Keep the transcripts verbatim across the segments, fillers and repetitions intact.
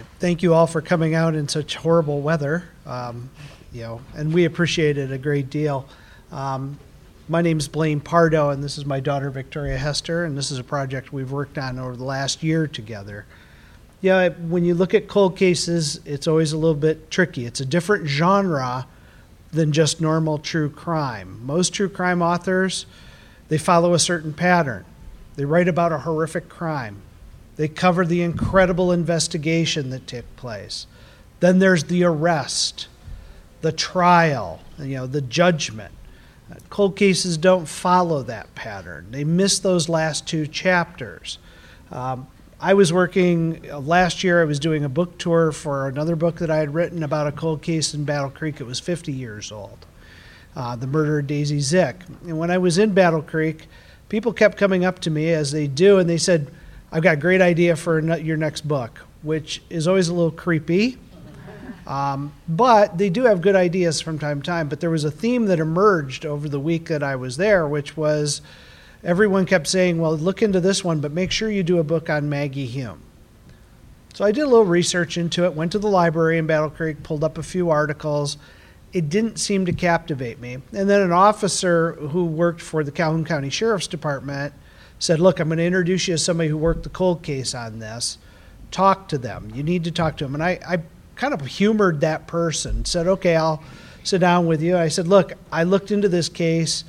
thank you all for coming out in such horrible weather, um, you know, and we appreciate it a great deal. Um, my name's Blaine Pardo, and this is my daughter, Victoria Hester, and this is a project we've worked on over the last year together. Yeah, when you look at cold cases, it's always a little bit tricky. It's a different genre than just normal true crime. Most true crime authors, they follow a certain pattern. They write about a horrific crime. They cover the incredible investigation that took place. Then there's the arrest, the trial, you know, the judgment. Cold cases don't follow that pattern. They miss those last two chapters. Um, I was working, uh, last year I was doing a book tour for another book that I had written about a cold case in Battle Creek. It was fifty years old, uh, the murder of Daisy Zick. And when I was in Battle Creek, people kept coming up to me, as they do, and they said, I've got a great idea for your next book, which is always a little creepy. Um, but they do have good ideas from time to time. But there was a theme that emerged over the week that I was there, which was everyone kept saying, well, look into this one, but make sure you do a book on Maggie Hume. So I did a little research into it, went to the library in Battle Creek, pulled up a few articles. It didn't seem to captivate me. And then an officer who worked for the Calhoun County Sheriff's Department said, look, I'm going to introduce you to somebody who worked the cold case on this. Talk to them. You need to talk to them. And I, I kind of humored that person, said, okay, I'll sit down with you. I said, look, I looked into this case.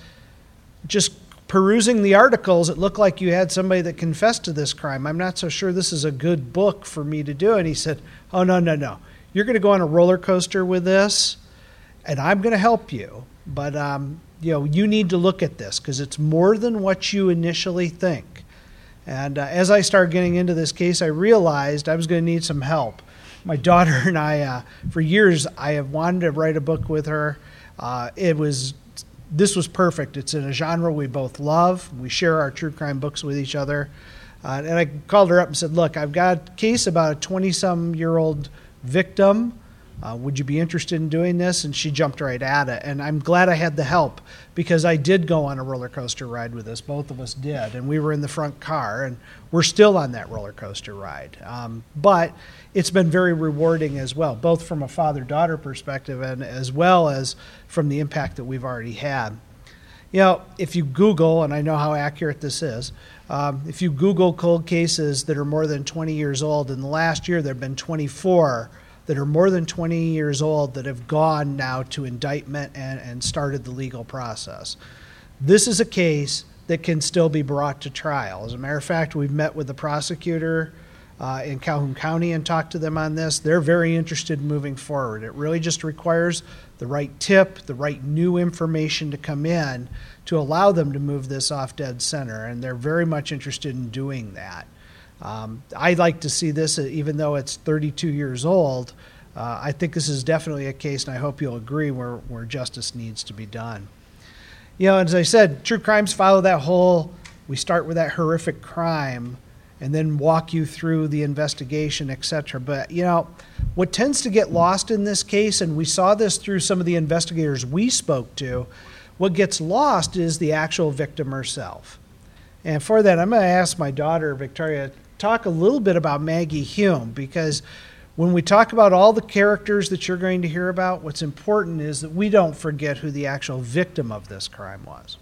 Just perusing the articles, it looked like you had somebody that confessed to this crime. I'm not so sure this is a good book for me to do. And he said, oh, no, no, no. You're going to go on a roller coaster with this, and I'm going to help you. But, um, you know, you need to look at this because it's more than what you initially think. And uh, as I started getting into this case, I realized I was going to need some help. My daughter and I, uh, for years, I have wanted to write a book with her. Uh, it was, this was perfect. It's in a genre we both love. We share our true crime books with each other. Uh, and I called her up and said, look, I've got a case about a twenty-some-year-old victim. Uh, would you be interested in doing this? And she jumped right at it. And I'm glad I had the help because I did go on a roller coaster ride with this. Both of us did. And we were in the front car, and we're still on that roller coaster ride. Um, but it's been very rewarding as well, both from a father-daughter perspective and as well as from the impact that we've already had. You know, if you Google, and I know how accurate this is, um, if you Google cold cases that are more than twenty years old, in the last year there have been twenty-four that are more than twenty years old that have gone now to indictment and, and started the legal process. This is a case that can still be brought to trial. As a matter of fact, we've met with the prosecutor uh, in Calhoun County and talked to them on this. They're very interested in moving forward. It really just requires the right tip, the right new information to come in to allow them to move this off dead center, and they're very much interested in doing that. Um, I'd like to see this, even though it's thirty-two years old, uh, I think this is definitely a case, and I hope you'll agree, where, where justice needs to be done. You know, as I said, true crimes follow that whole, we start with that horrific crime and then walk you through the investigation, et cetera. But, you know, what tends to get lost in this case, and we saw this through some of the investigators we spoke to, what gets lost is the actual victim herself. And for that, I'm going to ask my daughter, Victoria, talk a little bit about Maggie Hume, because when we talk about all the characters that you're going to hear about, what's important is that we don't forget who the actual victim of this crime was.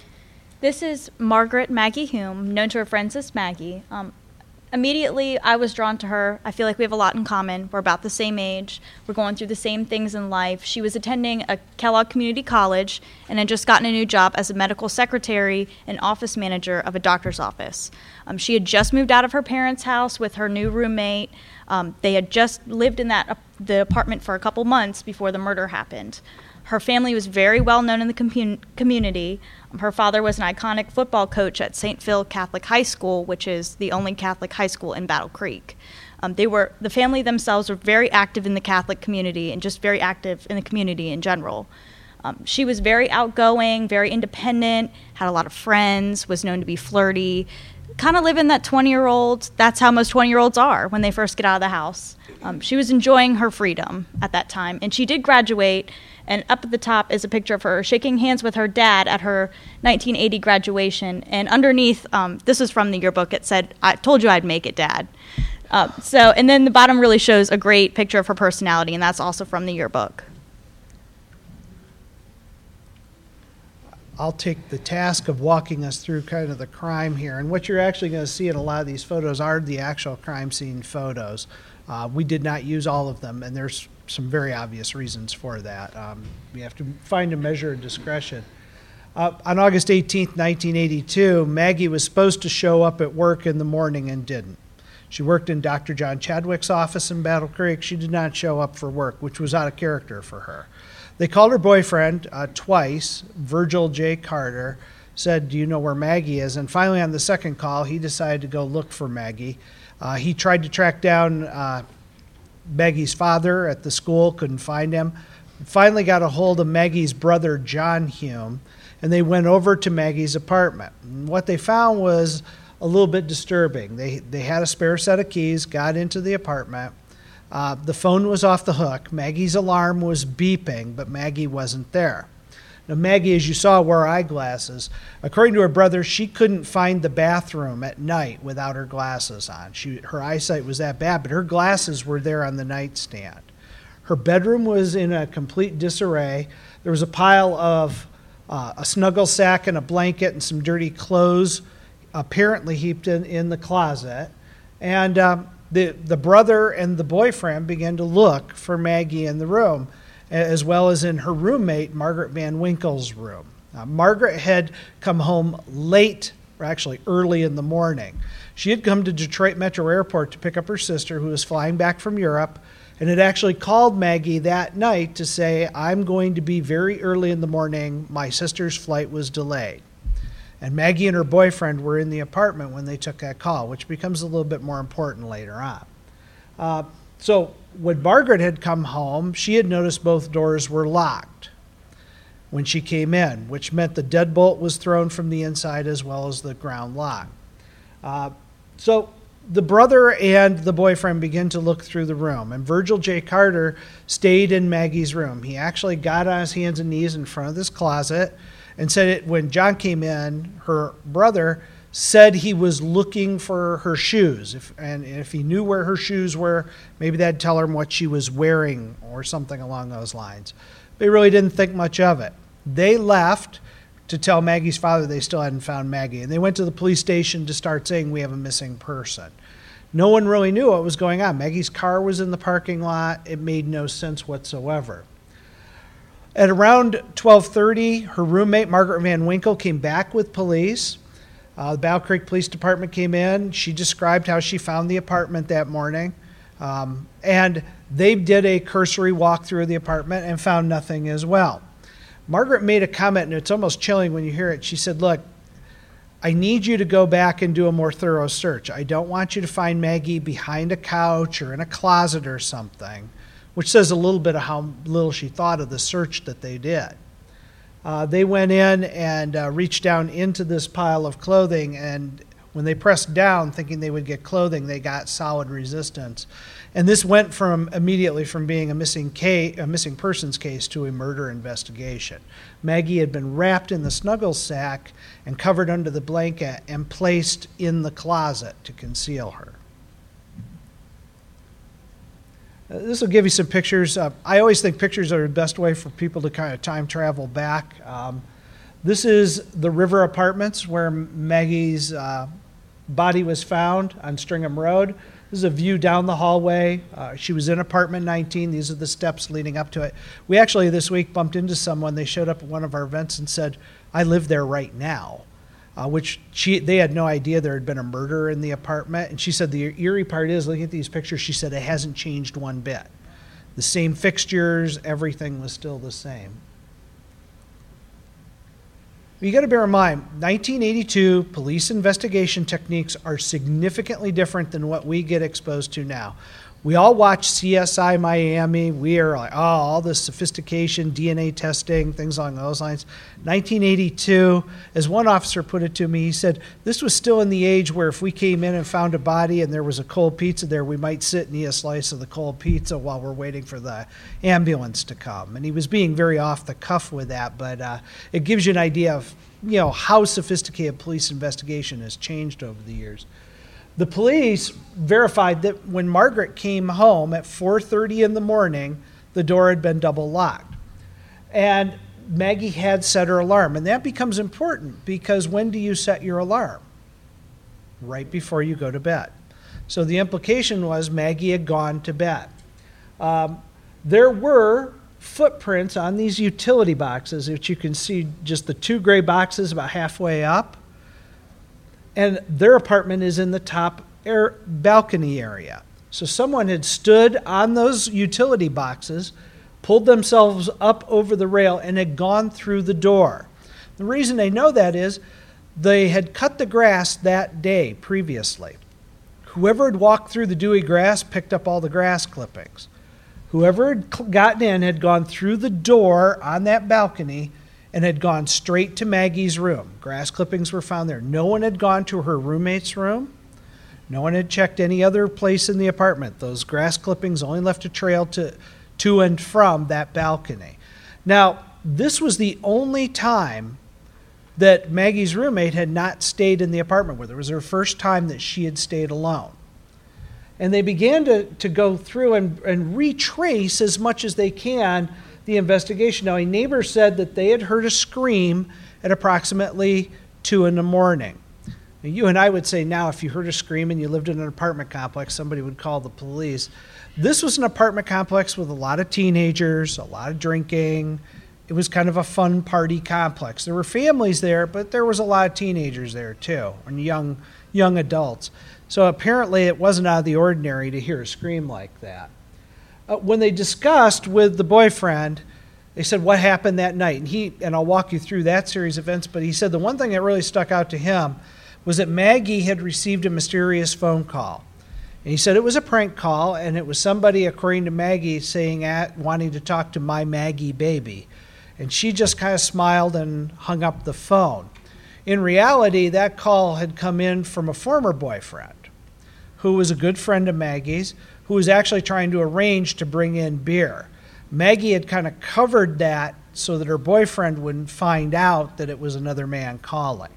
This is Margaret Maggie Hume, known to her friends as Maggie. Um, immediately, I was drawn to her. I feel like we have a lot in common. We're about the same age. We're going through the same things in life. She was attending a Kellogg Community College and had just gotten a new job as a medical secretary and office manager of a doctor's office. Um, she had just moved out of her parents' house with her new roommate. Um, they had just lived in that uh, the apartment for a couple months before the murder happened. Her family was very well known in the commun- community. Um, her father was an iconic football coach at Saint Phil Catholic High School, which is the only Catholic high school in Battle Creek. Um, they were the family themselves were very active in the Catholic community and just very active in the community in general. Um, she was very outgoing, very independent, had a lot of friends, was known to be flirty, kind of living that twenty-year-old, that's how most twenty-year-olds are when they first get out of the house. Um, she was enjoying her freedom at that time, and she did graduate, and up at the top is a picture of her shaking hands with her dad at her nineteen eighty graduation, and underneath, um, this is from the yearbook, it said, "I told you I'd make it, Dad." Um, so, and then the bottom really shows a great picture of her personality, and that's also from the yearbook. I'll take the task of walking us through kind of the crime here. And what you're actually going to see in a lot of these photos are the actual crime scene photos. Uh, we did not use all of them, and there's some very obvious reasons for that. Um, we have to find a measure of discretion. Uh, on August eighteenth, nineteen eighty-two, Maggie was supposed to show up at work in the morning and didn't. She worked in Doctor John Chadwick's office in Battle Creek. She did not show up for work, which was out of character for her. They called her boyfriend uh, twice, Virgil J. Carter, said, do you know where Maggie is? And finally on the second call, he decided to go look for Maggie. Uh, he tried to track down uh, Maggie's father at the school, couldn't find him. Finally got a hold of Maggie's brother, John Hume, and they went over to Maggie's apartment. And what they found was a little bit disturbing. They, they had a spare set of keys, got into the apartment. Uh, the phone was off the hook. Maggie's alarm was beeping, but Maggie wasn't there. Now, Maggie, as you saw, wore eyeglasses. According to her brother, she couldn't find the bathroom at night without her glasses on. She, her eyesight was that bad, but her glasses were there on the nightstand. Her bedroom was in a complete disarray. There was a pile of uh, a snuggle sack and a blanket and some dirty clothes apparently heaped in, in the closet. And um, the, the brother and the boyfriend began to look for Maggie in the room, as well as in her roommate, Margaret Van Winkle's room. Uh, Margaret had come home late, or actually early in the morning. She had come to Detroit Metro Airport to pick up her sister, who was flying back from Europe, and had actually called Maggie that night to say, I'm going to be very early in the morning. My sister's flight was delayed. And Maggie and her boyfriend were in the apartment when they took that call, which becomes a little bit more important later on. Uh, so when Margaret had come home, she had noticed both doors were locked when she came in, which meant the deadbolt was thrown from the inside as well as the ground lock. Uh, so the brother and the boyfriend began to look through the room, and Virgil J. Carter stayed in Maggie's room. He actually got on his hands and knees in front of this closet and said it, when John came in, her brother said he was looking for her shoes. If, and if he knew where her shoes were, maybe that'd tell him what she was wearing or something along those lines. They really didn't think much of it. They left to tell Maggie's father they still hadn't found Maggie. And they went to the police station to start saying, we have a missing person. No one really knew what was going on. Maggie's car was in the parking lot. It made no sense whatsoever. At around twelve thirty, her roommate, Margaret Van Winkle, came back with police. Uh, the Battle Creek Police Department came in. She described how she found the apartment that morning. Um, and they did a cursory walkthrough of the apartment and found nothing as well. Margaret made a comment, and it's almost chilling when you hear it. She said, look, I need you to go back and do a more thorough search. I don't want you to find Maggie behind a couch or in a closet or something, which says a little bit of how little she thought of the search that they did. Uh, they went in and uh, reached down into this pile of clothing, and when they pressed down thinking they would get clothing, they got solid resistance. And this went from immediately from being a missing case, a missing persons case to a murder investigation. Maggie had been wrapped in the snuggle sack and covered under the blanket and placed in the closet to conceal her. Uh, this will give you some pictures. Uh, I always think pictures are the best way for people to kind of time travel back. Um, this is the River Apartments where Maggie's uh, body was found on Stringham Road. This is a view down the hallway. Uh, she was in apartment nineteen. These are the steps leading up to it. We actually this week bumped into someone. They showed up at one of our events and said, I live there right now, uh, which she they had no idea there had been a murder in the apartment. And she said the eerie part is, looking at these pictures, she said it hasn't changed one bit. The same fixtures, everything was still the same. You got to bear in mind, nineteen eighty-two police investigation techniques are significantly different than what we get exposed to now. We all watch C S I Miami. We are like, oh, all this sophistication, D N A testing, things along those lines. nineteen eighty-two, as one officer put it to me, he said, this was still in the age where if we came in and found a body and there was a cold pizza there, we might sit and eat a slice of the cold pizza while we're waiting for the ambulance to come. And he was being very off the cuff with that, but uh, it gives you an idea of, you know, how sophisticated police investigation has changed over the years. The police verified that when Margaret came home at four thirty in the morning, the door had been double locked. And Maggie had set her alarm. And that becomes important because when do you set your alarm? Right before you go to bed. So the implication was Maggie had gone to bed. Um, there were footprints on these utility boxes, which you can see just the two gray boxes about halfway up. And their apartment is in the top air balcony area. So someone had stood on those utility boxes, pulled themselves up over the rail, and had gone through the door. The reason they know that is they had cut the grass that day previously. Whoever had walked through the dewy grass picked up all the grass clippings. Whoever had gotten in had gone through the door on that balcony and had gone straight to Maggie's room. Grass clippings were found there. No one had gone to her roommate's room. No one had checked any other place in the apartment. Those grass clippings only left a trail to, to and from that balcony. Now, this was the only time that Maggie's roommate had not stayed in the apartment with her. It was her first time that she had stayed alone. And they began to, to go through and, and retrace as much as they can the investigation. Now, a neighbor said that they had heard a scream at approximately two in the morning. Now, you and I would say now if you heard a scream and you lived in an apartment complex, somebody would call the police. This was an apartment complex with a lot of teenagers, a lot of drinking. It was kind of a fun party complex. There were families there, but there was a lot of teenagers there too, and young young adults. So apparently it wasn't out of the ordinary to hear a scream like that. Uh, when they discussed with the boyfriend, they said what happened that night. And he and I'll walk you through that series of events, but he said the one thing that really stuck out to him was that Maggie had received a mysterious phone call. And he said it was a prank call, and it was somebody, according to Maggie, saying at, wanting to talk to my Maggie baby. And she just kind of smiled and hung up the phone. In reality, that call had come in from a former boyfriend who was a good friend of Maggie's, who was actually trying to arrange to bring in beer. Maggie had kind of covered that so that her boyfriend wouldn't find out that it was another man calling.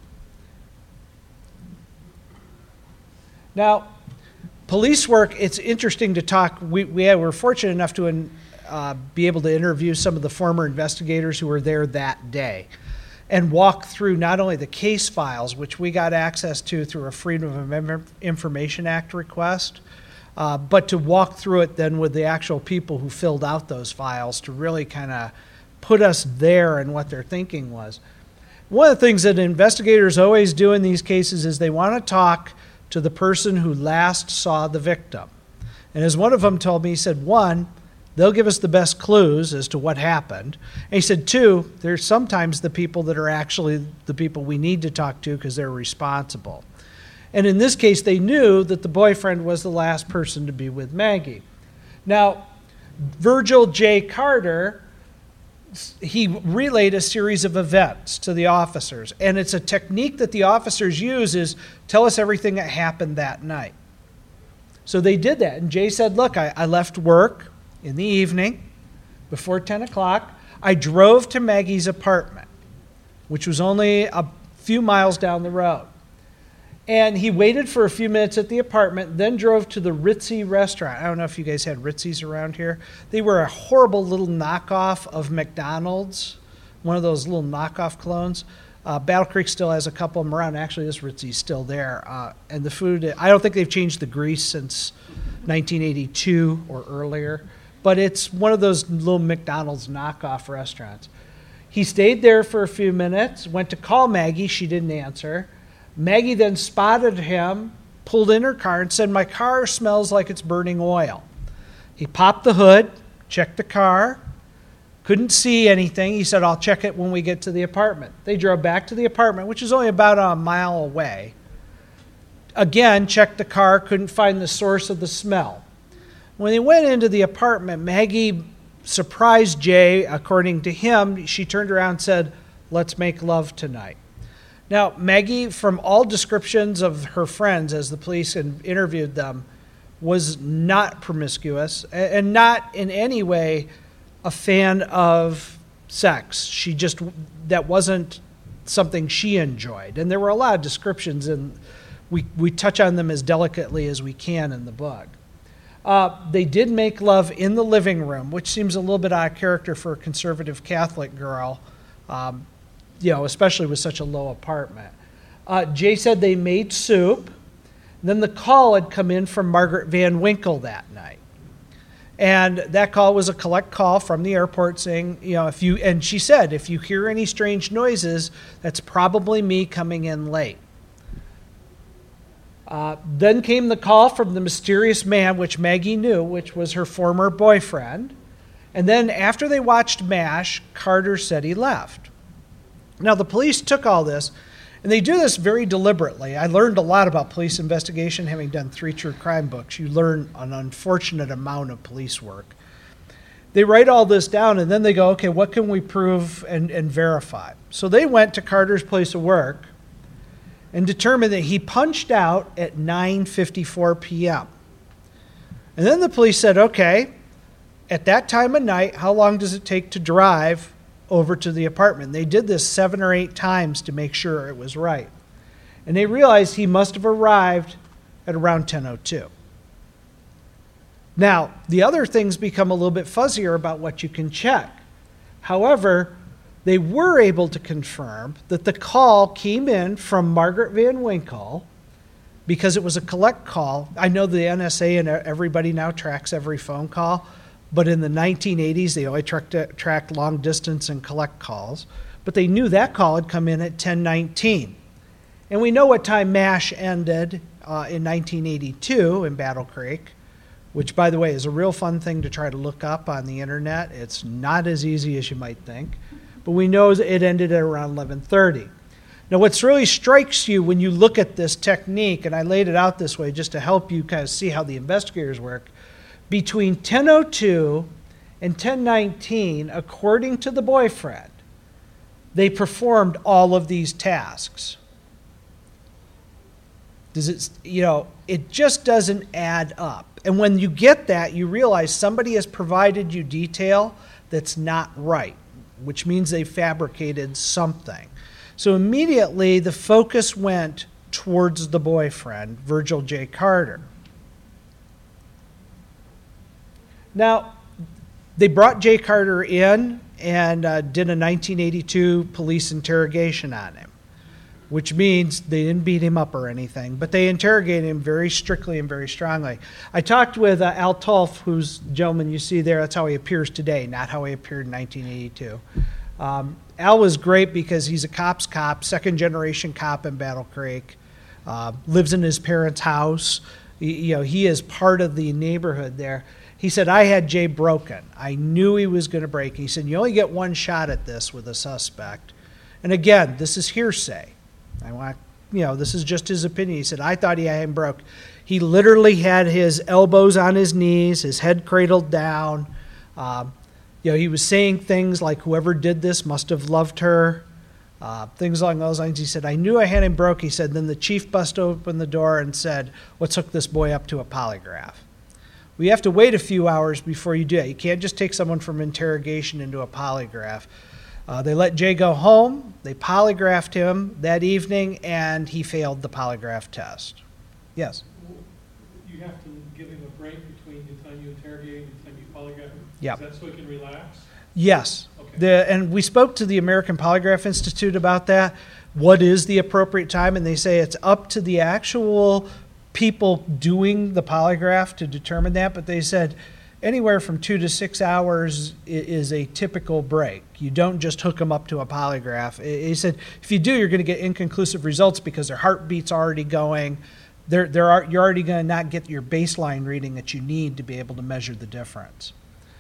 Now, police work, it's interesting to talk. We, we were fortunate enough to in, uh, be able to interview some of the former investigators who were there that day and walk through not only the case files, which we got access to through a Freedom of Information Act request, uh, but to walk through it then with the actual people who filled out those files to really kind of put us there and what their thinking was. One of the things that investigators always do in these cases is they want to talk to the person who last saw the victim. And as one of them told me, he said, one, they'll give us the best clues as to what happened. And he said, two, there's sometimes the people that are actually the people we need to talk to because they're responsible. And in this case, they knew that the boyfriend was the last person to be with Maggie. Now, Virgil J. Carter, he relayed a series of events to the officers. And it's a technique that the officers use is tell us everything that happened that night. So they did that. And Jay said, look, I, I left work in the evening before ten o'clock. I drove to Maggie's apartment, which was only a few miles down the road. And he waited for a few minutes at the apartment, then drove to the Ritzy restaurant. I don't know if you guys had Ritzy's around here. They were a horrible little knockoff of McDonald's, one of those little knockoff clones. Uh, Battle Creek still has a couple of them around. Actually, this Ritzy's still there. Uh, and the food, I don't think they've changed the grease since nineteen eighty-two or earlier. But it's one of those little McDonald's knockoff restaurants. He stayed there for a few minutes, went to call Maggie. She didn't answer. Maggie then spotted him, pulled in her car, and said, my car smells like it's burning oil. He popped the hood, checked the car, couldn't see anything. He said, I'll check it when we get to the apartment. They drove back to the apartment, which is only about a mile away. Again, checked the car, couldn't find the source of the smell. When they went into the apartment, Maggie surprised Jay. According to him, she turned around and said, let's make love tonight. Now, Maggie, from all descriptions of her friends as the police interviewed them, was not promiscuous and not in any way a fan of sex. She just, that wasn't something she enjoyed. And there were a lot of descriptions in we, we touch on them as delicately as we can in the book. Uh, they did make love in the living room, which seems a little bit out of character for a conservative Catholic girl, um, you know, especially with such a low apartment. Uh, Jay said they made soup. Then the call had come in from Margaret Van Winkle that night. And that call was a collect call from the airport saying, you know, if you, and she said, if you hear any strange noises, that's probably me coming in late. Uh, then came the call from the mysterious man, which Maggie knew, which was her former boyfriend. And then after they watched MASH, Carter said he left. Now, the police took all this, and they do this very deliberately. I learned a lot about police investigation, having done three true crime books. You learn an unfortunate amount of police work. They write all this down, and then they go, okay, what can we prove and, and verify? So they went to Carter's place of work and determined that he punched out at nine fifty-four p.m. And then the police said, okay, at that time of night, how long does it take to drive over to the apartment? They did this seven or eight times to make sure it was right. And they realized he must have arrived at around ten oh two. Now, the other things become a little bit fuzzier about what you can check. However, they were able to confirm that the call came in from Margaret Van Winkle because it was a collect call. I know the N S A and everybody now tracks every phone call, but in the nineteen eighties, they only tracked, tracked long distance and collect calls. But they knew that call had come in at ten nineteen. And we know what time MASH ended uh, in nineteen eighty-two in Battle Creek, which, by the way, is a real fun thing to try to look up on the internet. It's not as easy as you might think. But we know it ended at around eleven thirty. Now, what really strikes you when you look at this technique, and I laid it out this way just to help you kind of see how the investigators work, between ten oh two and ten nineteen, according to the boyfriend, they performed all of these tasks. Does it, you know, it just doesn't add up. And when you get that, you realize somebody has provided you detail that's not right, which means they fabricated something. So immediately the focus went towards the boyfriend, Virgil J. Carter. Now, they brought Jay Carter in and uh, did a nineteen eighty-two police interrogation on him, which means they didn't beat him up or anything, but they interrogated him very strictly and very strongly. I talked with uh, Al Tulf, who's the gentleman you see there. That's how he appears today, not how he appeared in nineteen eighty-two. Um, Al was great because he's a cop's cop, second-generation cop in Battle Creek, uh, lives in his parents' house. He, you know, he is part of the neighborhood there. He said, I had Jay broken. I knew he was going to break. He said, you only get one shot at this with a suspect. And again, this is hearsay. I want, you know, this is just his opinion. He said, I thought he had him broke. He literally had his elbows on his knees, his head cradled down. Um, you know, he was saying things like, whoever did this must have loved her, uh, things along those lines. He said, I knew I had him broke. He said, then the chief busted open the door and said, let's hook this boy up to a polygraph. We have to wait a few hours before you do that. You can't just take someone from interrogation into a polygraph. Uh, they let Jay go home. They polygraphed him that evening, and he failed the polygraph test. Yes? You have to give him a break between the time you interrogate and the time you polygraph him? Yep. Is that so he can relax? Yes. Okay. The, and we spoke to the American Polygraph Institute about that. What is the appropriate time? And they say it's up to the actual people doing the polygraph to determine that, but they said anywhere from two to six hours is a typical break. You don't just hook them up to a polygraph. He said if you do, you're going to get inconclusive results because their heartbeat's already going. There, there are, you're already going to not get your baseline reading that you need to be able to measure the difference.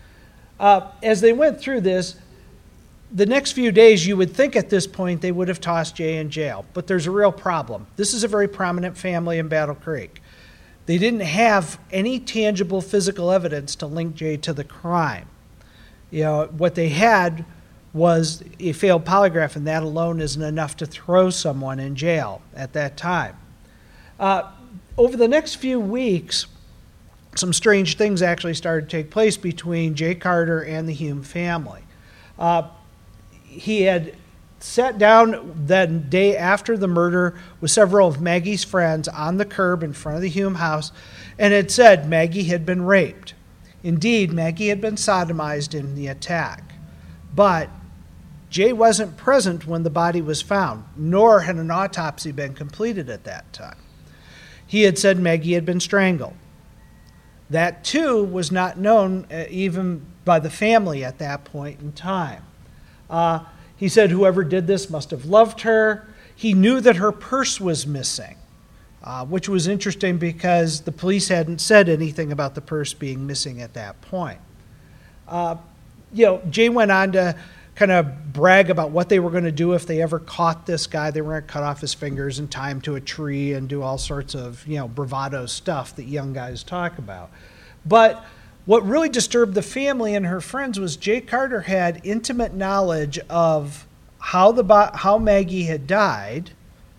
Uh, as they went through this, the next few days, you would think at this point they would have tossed Jay in jail, but there's a real problem. This is a very prominent family in Battle Creek. They didn't have any tangible physical evidence to link Jay to the crime. You know, what they had was a failed polygraph, and that alone isn't enough to throw someone in jail at that time. Uh, over the next few weeks, some strange things actually started to take place between Jay Carter and the Hume family. Uh, he had sat down that day after the murder with several of Maggie's friends on the curb in front of the Hume house and had said Maggie had been raped. Indeed, Maggie had been sodomized in the attack. But Jay wasn't present when the body was found, nor had an autopsy been completed at that time. He had said Maggie had been strangled. That, too, was not known uh, even by the family at that point in time. Uh, he said whoever did this must have loved her. He knew that her purse was missing, uh, which was interesting because the police hadn't said anything about the purse being missing at that point. Uh, you know, Jay went on to kind of brag about what they were going to do if they ever caught this guy. They were going to cut off his fingers and tie him to a tree and do all sorts of, you know, bravado stuff that young guys talk about. But what really disturbed the family and her friends was Jay Carter had intimate knowledge of how the how Maggie had died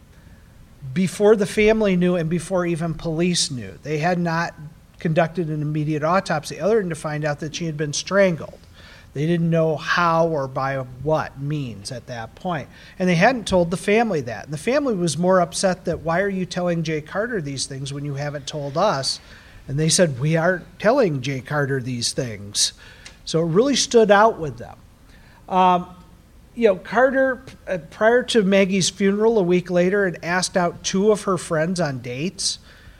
before the family knew and before even police knew. They had not conducted an immediate autopsy other than to find out that she had been strangled. They didn't know how or by what means at that point. And they hadn't told the family that. And the family was more upset that, why are you telling Jay Carter these things when you haven't told us? And they said, we aren't telling Jay Carter these things. So it really stood out with them. Um, you know, Carter, uh, prior to Maggie's funeral a week later, had asked out two of her friends on dates,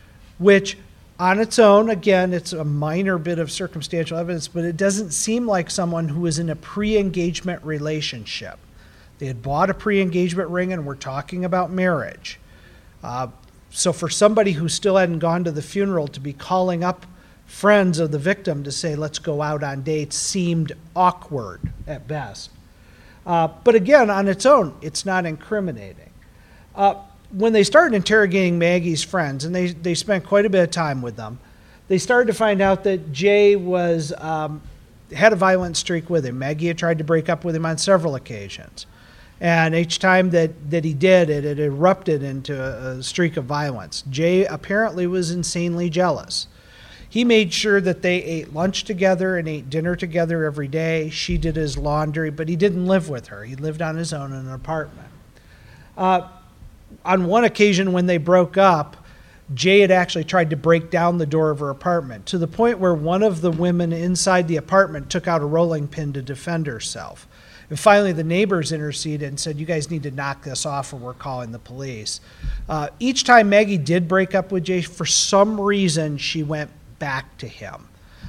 which on its own, again, it's a minor bit of circumstantial evidence, but it doesn't seem like someone who was in a pre-engagement relationship. They had bought a pre-engagement ring and were talking about marriage. Uh, so for somebody who still hadn't gone to the funeral to be calling up friends of the victim to say, let's go out on dates, seemed awkward at best. Uh, but again, on its own, it's not incriminating. Uh, When they started interrogating Maggie's friends, and they, they spent quite a bit of time with them, they started to find out that Jay was um, had a violent streak with him. Maggie had tried to break up with him on several occasions. And each time that, that he did, it, it erupted into a, a streak of violence. Jay apparently was insanely jealous. He made sure that they ate lunch together and ate dinner together every day. She did his laundry, but he didn't live with her. He lived on his own in an apartment. Uh, On one occasion when they broke up, Jay had actually tried to break down the door of her apartment to the point where one of the women inside the apartment took out a rolling pin to defend herself. And finally, the neighbors interceded and said, you guys need to knock this off or we're calling the police. Uh, each time Maggie did break up with Jay, for some reason, she went back to him.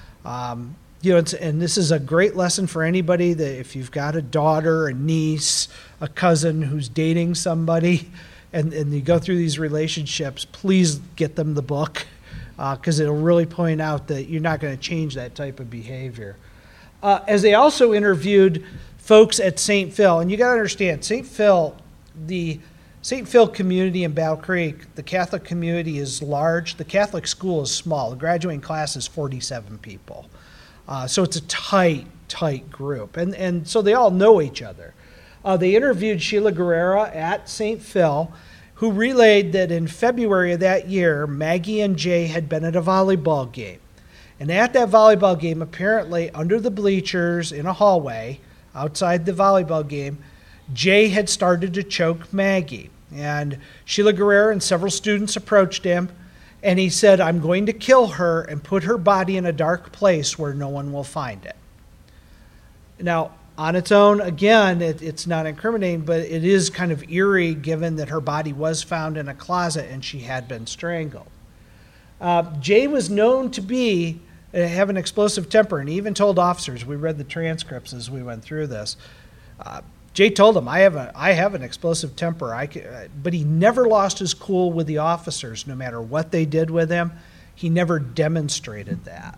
Um, you know, it's, and this is a great lesson for anybody that if you've got a daughter, a niece, a cousin who's dating somebody, And, and you go through these relationships, please get them the book because uh, it'll really point out that you're not going to change that type of behavior. Uh, as they also interviewed folks at Saint Phil, and you got to understand, Saint Phil, the Saint Phil community in Battle Creek, the Catholic community is large. The Catholic school is small. The graduating class is forty-seven people. Uh, so it's a tight, tight group. And, and so they all know each other. Uh, they interviewed Sheila Guerrera at Saint Phil, who relayed that in February of that year, Maggie and Jay had been at a volleyball game. And at that volleyball game, apparently under the bleachers in a hallway outside the volleyball game, Jay had started to choke Maggie. And Sheila Guerrera and several students approached him, and he said, I'm going to kill her and put her body in a dark place where no one will find it. Now, on its own, again, it, it's not incriminating, but it is kind of eerie given that her body was found in a closet and she had been strangled. Uh, Jay was known to be uh, have an explosive temper, and he even told officers. We read the transcripts as we went through this. Uh, Jay told them, "I have a I have an explosive temper." I can, uh, but he never lost his cool with the officers, no matter what they did with him. He never demonstrated that.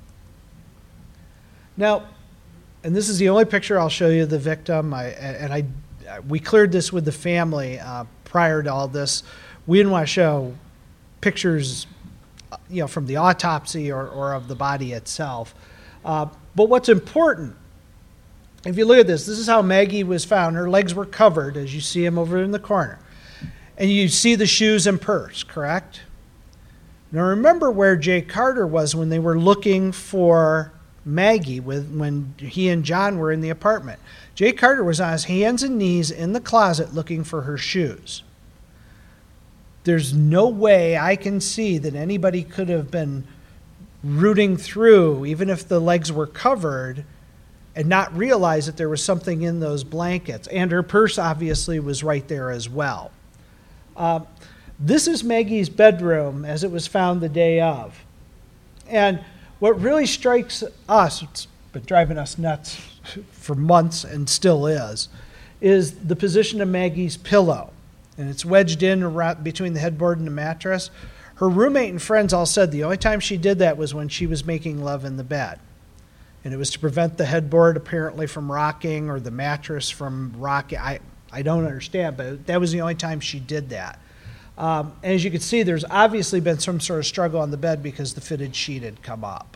Now. And this is the only picture I'll show you of the victim. I, and I, we cleared this with the family uh, prior to all this. We didn't want to show pictures, you know, from the autopsy or, or of the body itself. Uh, but what's important, if you look at this, this is how Maggie was found. Her legs were covered, as you see them over in the corner. And you see the shoes and purse, correct? Now remember where Jay Carter was when they were looking for Maggie with when he and John were in the apartment. Jay Carter was on his hands and knees in the closet looking for her shoes. There's no way I can see that anybody could have been rooting through, even if the legs were covered, and not realize that there was something in those blankets. And her purse obviously was right there as well. Uh, this is Maggie's bedroom as it was found the day of. And what really strikes us, it's been driving us nuts for months and still is, is the position of Maggie's pillow. And it's wedged in around between the headboard and the mattress. Her roommate and friends all said the only time she did that was when she was making love in the bed. And it was to prevent the headboard apparently from rocking or the mattress from rocking. I, I don't understand, but that was the only time she did that. Um, and as you can see, there's obviously been some sort of struggle on the bed because the fitted sheet had come up.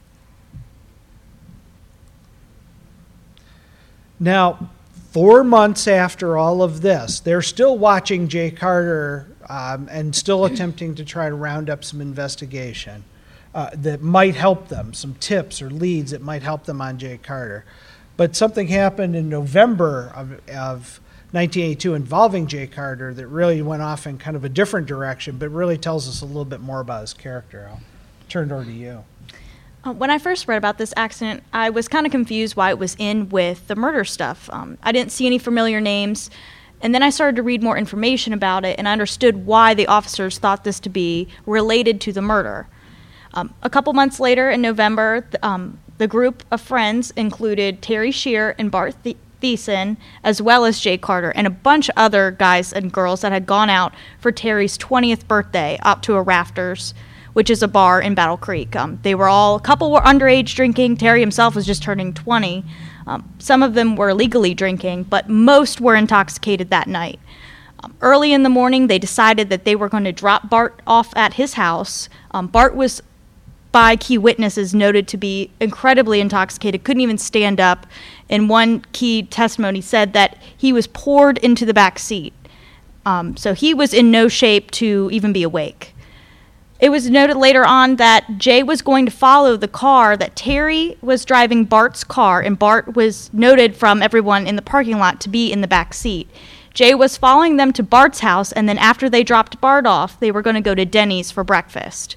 Now, four months after all of this, they're still watching Jay Carter um, and still attempting to try to round up some investigation uh, that might help them, some tips or leads that might help them on Jay Carter. But something happened in November of, of nineteen eighty-two involving Jay Carter that really went off in kind of a different direction, but really tells us a little bit more about his character. I'll turn it over to you. Uh, when I first read about this accident, I was kind of confused why it was in with the murder stuff. Um, I didn't see any familiar names, and then I started to read more information about it, and I understood why the officers thought this to be related to the murder. Um, a couple months later, in November, the, um, the group of friends included Terry Shear and Bart Th- Thiessen, as well as Jay Carter, and a bunch of other guys and girls that had gone out for Terry's twentieth birthday up to a Rafters, which is a bar in Battle Creek. Um, they were all, a couple were underage drinking. Terry himself was just turning twenty. Um, some of them were legally drinking, but most were intoxicated that night. Um, early in the morning, they decided that they were going to drop Bart off at his house. Um, Bart was, by key witnesses, noted to be incredibly intoxicated, couldn't even stand up, and one key testimony said that he was poured into the back seat. Um, so he was in no shape to even be awake. It was noted later on that Jay was going to follow the car, that Terry was driving Bart's car, and Bart was noted from everyone in the parking lot to be in the back seat. Jay was following them to Bart's house, and then after they dropped Bart off, they were going to go to Denny's for breakfast.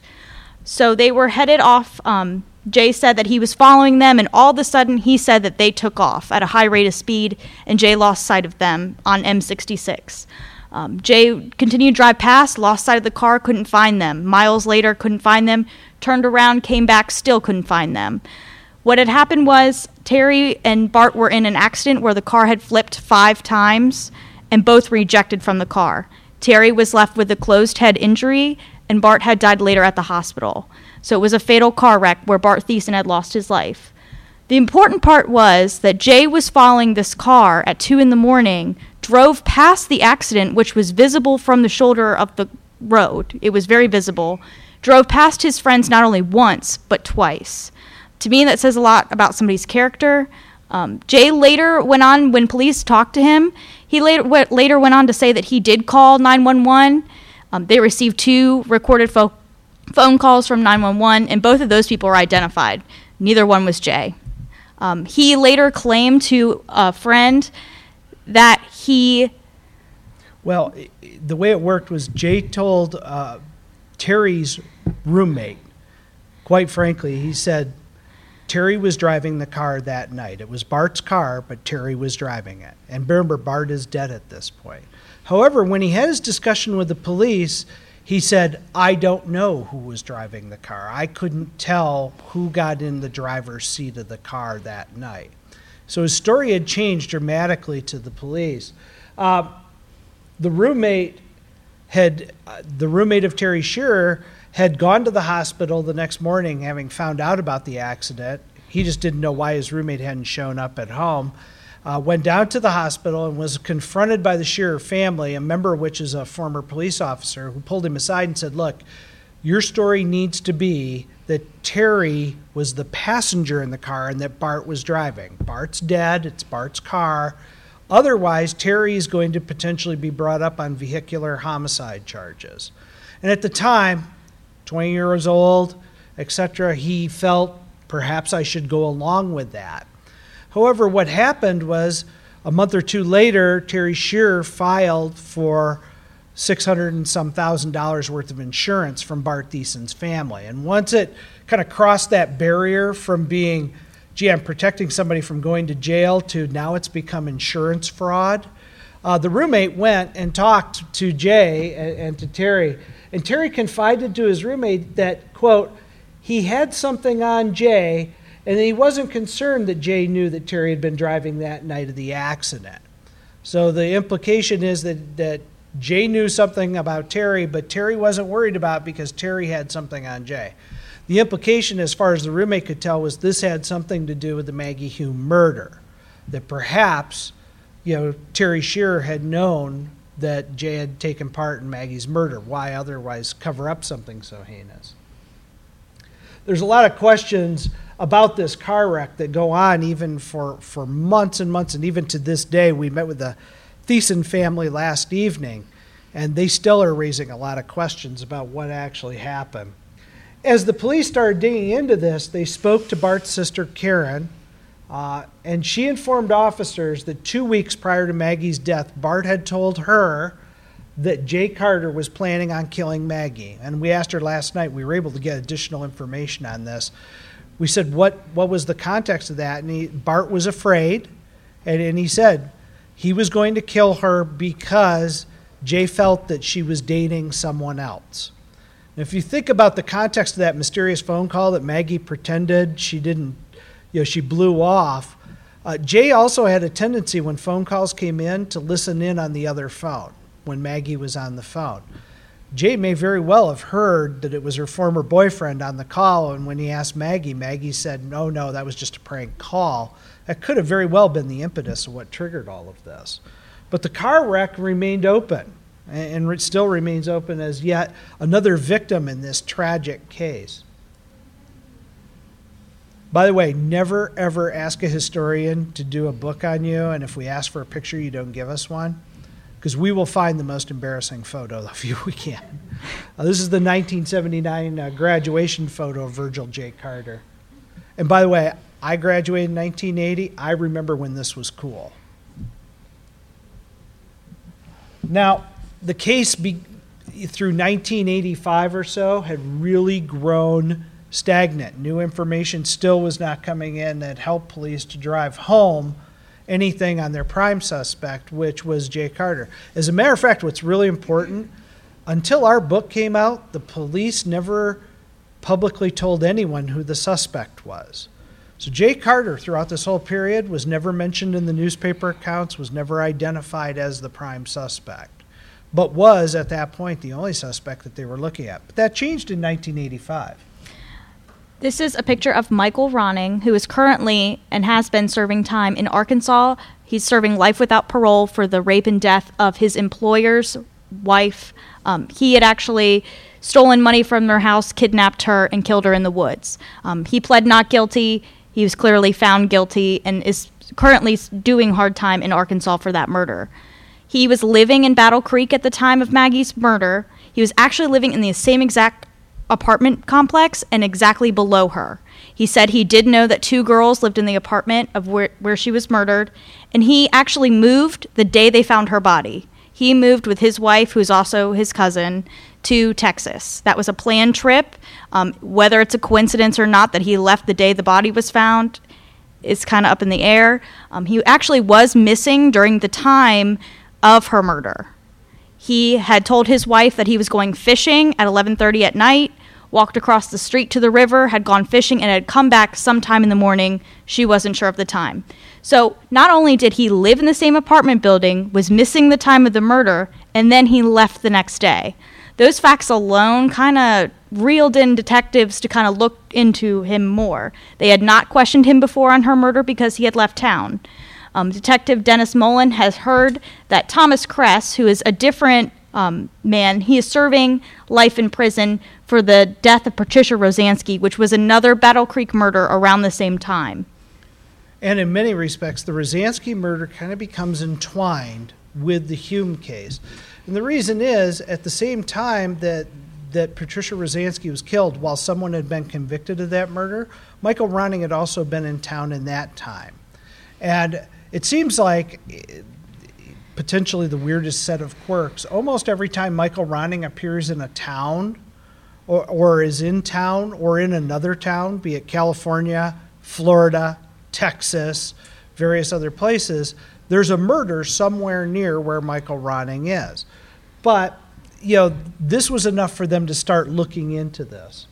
So they were headed off. Um, Jay said that he was following them, and all of a sudden he said that they took off at a high rate of speed, and Jay lost sight of them on M sixty-six. Um, Jay continued to drive past, lost sight of the car, couldn't find them. Miles later, couldn't find them, turned around, came back, still couldn't find them. What had happened was Terry and Bart were in an accident where the car had flipped five times, and both were ejected from the car. Terry was left with a closed head injury, and Bart had died later at the hospital. So it was a fatal car wreck where Bart Thiessen had lost his life. The important part was that Jay was following this car at two in the morning, drove past the accident, which was visible from the shoulder of the road. It was very visible. Drove past his friends not only once, but twice. To me, that says a lot about somebody's character. Um, Jay later went on, when police talked to him, he later, w- later went on to say that he did call nine one one. Um, they received two recorded fo- phone calls from nine one one, and both of those people were identified. Neither one was Jay. Um, he later claimed to a friend that he... Well, the way it worked was Jay told uh, Terry's roommate, quite frankly, he said Terry was driving the car that night. It was Bart's car, but Terry was driving it. And remember, Bart is dead at this point. However, when he had his discussion with the police, he said, I don't know who was driving the car. I couldn't tell who got in the driver's seat of the car that night. So his story had changed dramatically to the police. Uh, the roommate had, uh, the roommate of Terry Shearer had gone to the hospital the next morning having found out about the accident. He just didn't know why his roommate hadn't shown up at home. Uh, went down to the hospital and was confronted by the Shearer family, a member of which is a former police officer, who pulled him aside and said, look, your story needs to be that Terry was the passenger in the car and that Bart was driving. Bart's dead. It's Bart's car. Otherwise, Terry is going to potentially be brought up on vehicular homicide charges. And at the time, twenty years old, et cetera, he felt Perhaps I should go along with that. However, what happened was a month or two later, Terry Shearer filed for six hundred and some thousand dollars worth of insurance from Bart Thiessen's family. And once it kind of crossed that barrier from being, gee, I'm protecting somebody from going to jail, to now it's become insurance fraud, uh, the roommate went and talked to Jay and, and to Terry. And Terry confided to his roommate that, quote, he had something on Jay, and he wasn't concerned that Jay knew that Terry had been driving that night of the accident. So the implication is that, that Jay knew something about Terry, but Terry wasn't worried about it because Terry had something on Jay. The implication, as far as the roommate could tell, was this had something to do with the Maggie Hume murder, that perhaps, you know, Terry Shearer had known that Jay had taken part in Maggie's murder. Why otherwise cover up something so heinous? There's a lot of questions about this car wreck that go on even for, for months and months, and even to this day. We met with the Thiessen family last evening, and they still are raising a lot of questions about what actually happened. As the police started digging into this, they spoke to Bart's sister, Karen, uh, and she informed officers that two weeks prior to Maggie's death, Bart had told her that Jay Carter was planning on killing Maggie. And we asked her last night, we were able to get additional information on this. We said, what, what was the context of that? And he, Bart was afraid, and, and he said he was going to kill her because Jay felt that she was dating someone else. And if you think about the context of that mysterious phone call that Maggie pretended she didn't, you know, she blew off, uh, Jay also had a tendency when phone calls came in to listen in on the other phone when Maggie was on the phone. Jay may very well have heard that it was her former boyfriend on the call, and when he asked Maggie, Maggie said, no, no, that was just a prank call. That could have very well been the impetus of what triggered all of this. But the car wreck remained open, and it still remains open as yet another victim in this tragic case. By the way, never ever ask a historian to do a book on you, and if we ask for a picture, you don't give us one, because we will find the most embarrassing photo of you we can. Uh, this is the nineteen seventy-nine uh, graduation photo of Virgil J. Carter. And by the way, I graduated in nineteen eighty. I remember when this was cool. Now, the case be, through nineteen eighty-five or so had really grown stagnant. New information still was not coming in that helped police to drive home anything on their prime suspect, which was Jay Carter. As a matter of fact, what's really important, until our book came out, the police never publicly told anyone who the suspect was. So Jay Carter, throughout this whole period, was never mentioned in the newspaper accounts, was never identified as the prime suspect, but was, at that point, the only suspect that they were looking at. But that changed in nineteen eighty-five. This is a picture of Michael Ronning, who is currently and has been serving time in Arkansas. He's serving life without parole for the rape and death of his employer's wife. Um, he had actually stolen money from their house, kidnapped her, and killed her in the woods. Um, he pled not guilty. He was clearly found guilty and is currently doing hard time in Arkansas for that murder. He was living in Battle Creek at the time of Maggie's murder. He was actually living in the same exact apartment complex and exactly below her. He said he did know that two girls lived in the apartment of where, where she was murdered, and he actually moved the day they found her body. He moved with his wife, who's also his cousin, to Texas. That was a planned trip. Um, whether it's a coincidence or not that he left the day the body was found is kind of up in the air. Um, he actually was missing during the time of her murder. He had told his wife that he was going fishing at eleven thirty at night, walked across the street to the river, had gone fishing, and had come back sometime in the morning. She wasn't sure of the time. So not only did he live in the same apartment building, was missing the time of the murder, and then he left the next day. Those facts alone kind of reeled in detectives to kind of look into him more. They had not questioned him before on her murder because he had left town. Um, Detective Dennis Mullen has heard that Thomas Kress, who is a different um, man, he is serving life in prison for the death of Patricia Rosansky, which was another Battle Creek murder around the same time. And in many respects, the Rosansky murder kind of becomes entwined with the Hume case. And the reason is, at the same time that that Patricia Rosansky was killed while someone had been convicted of that murder, Michael Ronning had also been in town in that time. And it seems like potentially the weirdest set of quirks. Almost every time Michael Ronning appears in a town or, or is in town or in another town, be it California, Florida, Texas, various other places, there's a murder somewhere near where Michael Ronning is. But, you know, this was enough for them to start looking into this.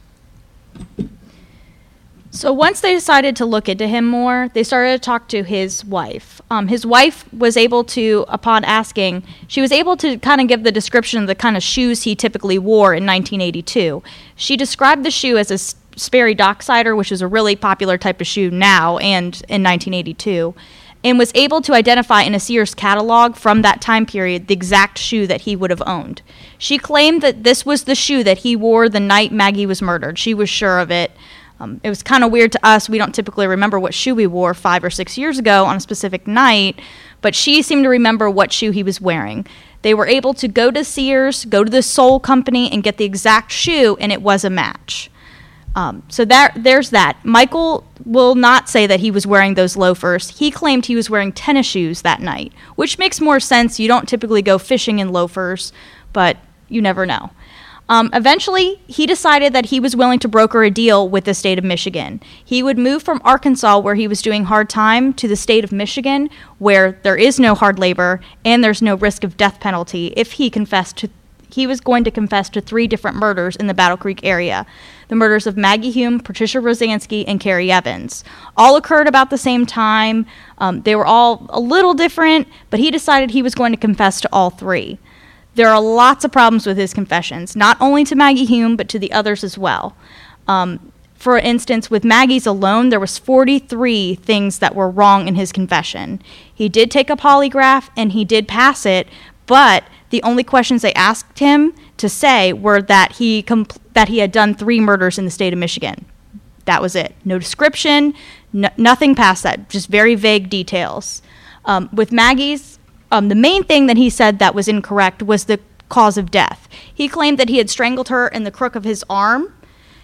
So once they decided to look into him more, they started to talk to his wife. Um, his wife was able to, upon asking, she was able to kind of give the description of the kind of shoes he typically wore in nineteen eighty-two. She described the shoe as a Sperry Docksider, which is a really popular type of shoe now and in nineteen eighty-two, and was able to identify in a Sears catalog from that time period the exact shoe that he would have owned. She claimed that this was the shoe that he wore the night Maggie was murdered. She was sure of it. Um, it was kind of weird to us. We don't typically remember what shoe we wore five or six years ago on a specific night, but she seemed to remember what shoe he was wearing. They were able to go to Sears, go to the Sole Company, and get the exact shoe, and it was a match. Um, so that, there's that. Michael will not say that he was wearing those loafers. He claimed he was wearing tennis shoes that night, which makes more sense. You don't typically go fishing in loafers, but you never know. Um, eventually, he decided that he was willing to broker a deal with the state of Michigan. He would move from Arkansas, where he was doing hard time, to the state of Michigan, where there is no hard labor and there's no risk of death penalty if he confessed to he was going to confess to three different murders in the Battle Creek area. The murders of Maggie Hume, Patricia Rosansky, and Carrie Evans. All occurred about the same time. Um, they were all a little different, but he decided he was going to confess to all three. There are lots of problems with his confessions, not only to Maggie Hume, but to the others as well. Um, for instance, with Maggie's alone, there was forty-three things that were wrong in his confession. He did take a polygraph, and he did pass it, but the only questions they asked him to say were that he compl- that he had done three murders in the state of Michigan. That was it. No description, no, nothing past that, just very vague details. Um, with Maggie's, um, the main thing that he said that was incorrect was the cause of death. He claimed that he had strangled her in the crook of his arm,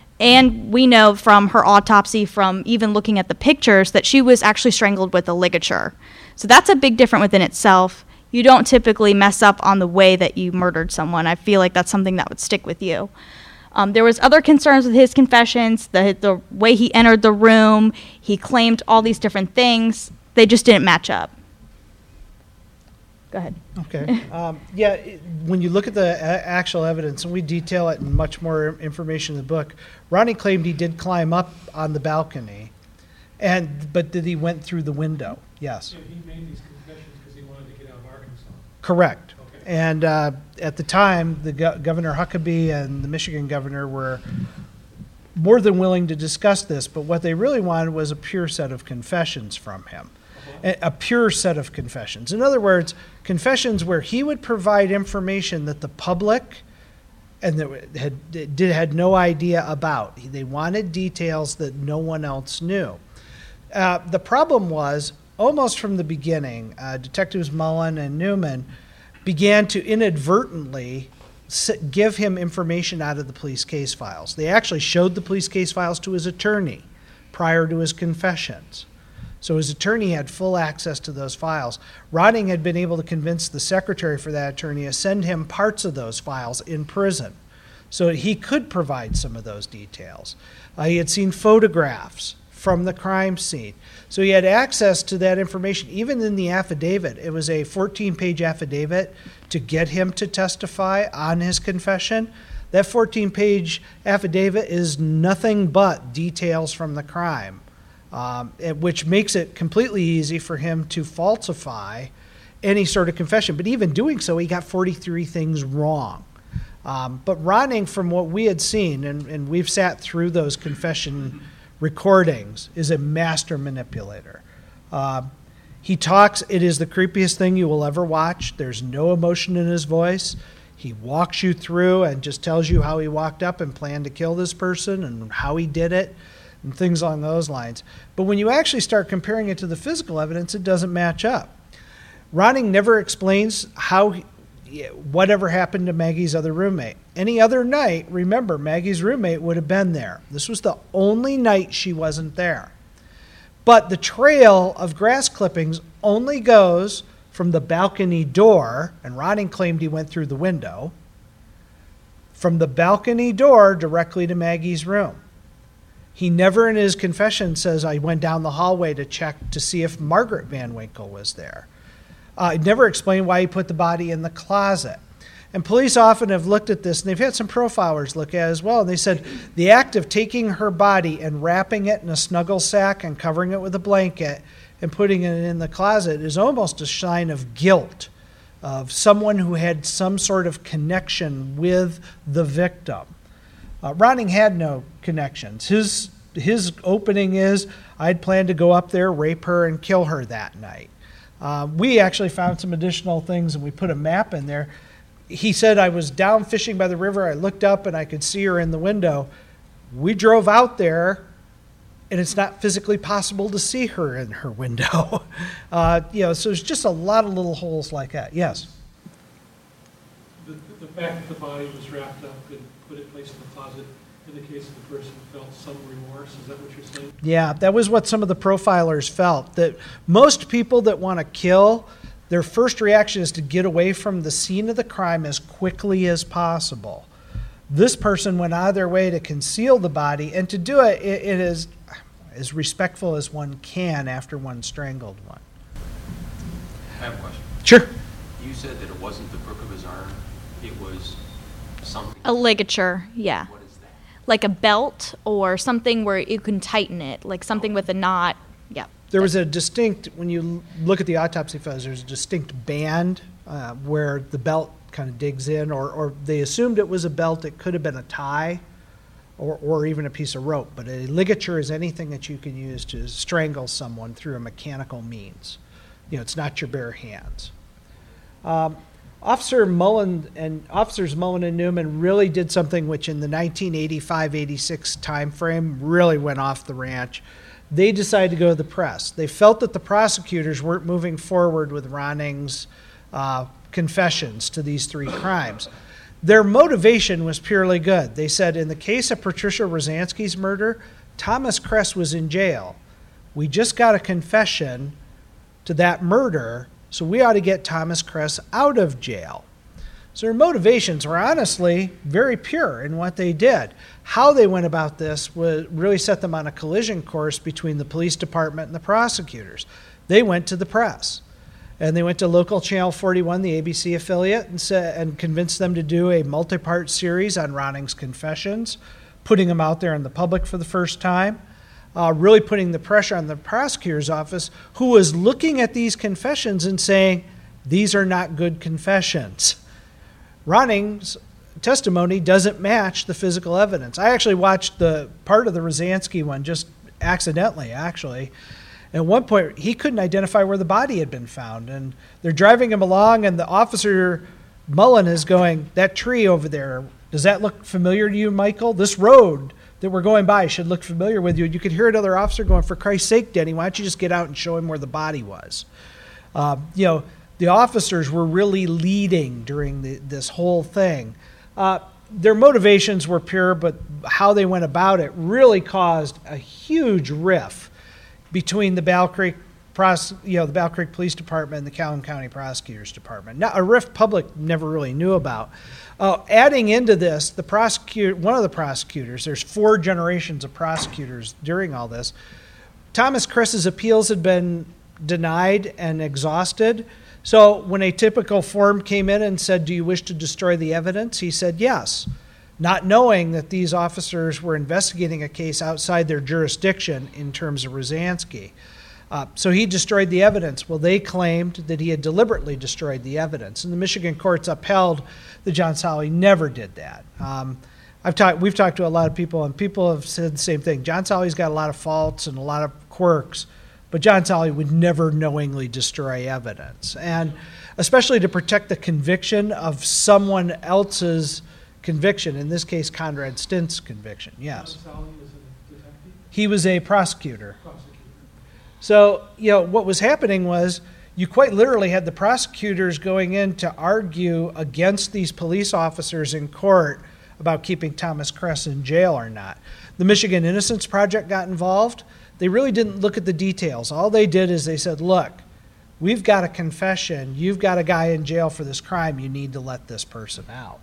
and we know from her autopsy, from even looking at the pictures, that she was actually strangled with a ligature. So that's a big difference within itself. You don't typically mess up on the way that you murdered someone. I feel like that's something that would stick with you. Um, there was other concerns with his confessions, the the way he entered the room. He claimed all these different things. They just didn't match up. Go ahead. Okay. Um, yeah, it, when you look at the a- actual evidence, and we detail it in much more information in the book, Ronnie claimed he did climb up on the balcony, and but that he went through the window. Yes. So he made these confessions because he wanted to get out of Arkansas. Correct. Okay. And uh, at the time, the go- Governor Huckabee and the Michigan governor were more than willing to discuss this, but what they really wanted was a pure set of confessions from him. A, a pure set of confessions. In other words, confessions where he would provide information that the public and that had did had no idea about. They wanted details that no one else knew. Uh, the problem was, almost from the beginning, uh, Detectives Mullen and Newman began to inadvertently give him information out of the police case files. They actually showed the police case files to his attorney prior to his confessions. So his attorney had full access to those files. Ronning had been able to convince the secretary for that attorney to send him parts of those files in prison so he could provide some of those details. Uh, he had seen photographs from the crime scene. So he had access to that information, even in the affidavit. It was a fourteen-page affidavit to get him to testify on his confession. That fourteen-page affidavit is nothing but details from the crime, um, which makes it completely easy for him to falsify any sort of confession. But even doing so, he got forty-three things wrong. Um, but Ronning, from what we had seen, and, and we've sat through those confession recordings, is a master manipulator. Uh, he talks, it is the creepiest thing you will ever watch. There's no emotion in his voice. He walks you through and just tells you how he walked up and planned to kill this person and how he did it and things along those lines. But when you actually start comparing it to the physical evidence, it doesn't match up. Ronning never explains how he, yeah, whatever happened to Maggie's other roommate? Any other night, remember, Maggie's roommate would have been there. This was the only night she wasn't there. But the trail of grass clippings only goes from the balcony door, and Ronning claimed he went through the window, from the balcony door directly to Maggie's room. He never in his confession says, I went down the hallway to check to see if Margaret Van Winkle was there. Uh, he never explained why he put the body in the closet. And police often have looked at this, and they've had some profilers look at it as well, and they said the act of taking her body and wrapping it in a snuggle sack and covering it with a blanket and putting it in the closet is almost a sign of guilt, of someone who had some sort of connection with the victim. Uh, Ronning had no connections. His, his opening is, I'd planned to go up there, rape her, and kill her that night. Uh, we actually found some additional things, and we put a map in there. He said, I was down fishing by the river. I looked up, and I could see her in the window. We drove out there, and it's not physically possible to see her in her window. uh, you know, so there's just a lot of little holes like that. Yes? The, the fact that the body was wrapped up and put it placed in the closet indicates that the person felt some remorse. Is that what you're saying? Yeah, that was what some of the profilers felt, that most people that want to kill, their first reaction is to get away from the scene of the crime as quickly as possible. This person went out of their way to conceal the body, and to do it, it, it is as respectful as one can after one strangled one. I have a question. Sure. You said that it wasn't the crook of his arm, it was something. A ligature, yeah. What is that? Like a belt or something where you can tighten it, like something with a knot. Yeah. There was a distinct, when you look at the autopsy photos, there's a distinct band uh, where the belt kind of digs in, or, or they assumed it was a belt. It could have been a tie or, or even a piece of rope. But a ligature is anything that you can use to strangle someone through a mechanical means. You know, it's not your bare hands. Um, Officer Mullen and Officers Mullen and Newman really did something which in the nineteen eighty-five eighty-six time frame really went off the ranch. They decided to go to the press. They felt that the prosecutors weren't moving forward with Ronning's uh, confessions to these three crimes. Their motivation was purely good. They said, in the case of Patricia Rosansky's murder, Thomas Kress was in jail. We just got a confession to that murder, so we ought to get Thomas Kress out of jail. So their motivations were honestly very pure in what they did. How they went about this would really set them on a collision course between the police department and the prosecutors. They went to the press, and they went to local Channel forty-one, the A B C affiliate, and, said, and convinced them to do a multi-part series on Ronning's confessions, putting them out there in the public for the first time, uh, really putting the pressure on the prosecutor's office, who was looking at these confessions and saying, these are not good confessions. Ronning's testimony doesn't match the physical evidence. I actually watched the part of the Rosansky one just accidentally, actually. At one point, he couldn't identify where the body had been found. And they're driving him along, and the officer, Mullen, is going, that tree over there, does that look familiar to you, Michael? This road that we're going by should look familiar with you. You could hear another officer going, for Christ's sake, Denny, why don't you just get out and show him where the body was? Uh, you know, the officers were really leading during the, this whole thing. Uh, their motivations were pure, but how they went about it really caused a huge rift between the Battle Creek, pros, you know, the Battle Creek Police Department and the Calhoun County Prosecutor's Department. Now, a rift public never really knew about. Uh, adding into this, the prosecutor, one of the prosecutors, there's four generations of prosecutors during all this. Thomas Kress's appeals had been denied and exhausted. So when a typical form came in and said, do you wish to destroy the evidence? He said yes, not knowing that these officers were investigating a case outside their jurisdiction in terms of Rosansky. Uh, so he destroyed the evidence. Well, they claimed that he had deliberately destroyed the evidence, and the Michigan courts upheld that John Solly never did that. Um, I've talked, we've talked to a lot of people, and people have said the same thing. John Solly's got a lot of faults and a lot of quirks, but John Solly would never knowingly destroy evidence. And especially to protect the conviction of someone else's conviction, in this case, Conrad Stint's conviction, yes. John Solly was a detective? He was a prosecutor. Prosecutor. So, you know, what was happening was you quite literally had the prosecutors going in to argue against these police officers in court about keeping Thomas Kress in jail or not. The Michigan Innocence Project got involved. They really didn't look at the details. All they did is they said, look, we've got a confession. You've got a guy in jail for this crime. You need to let this person out.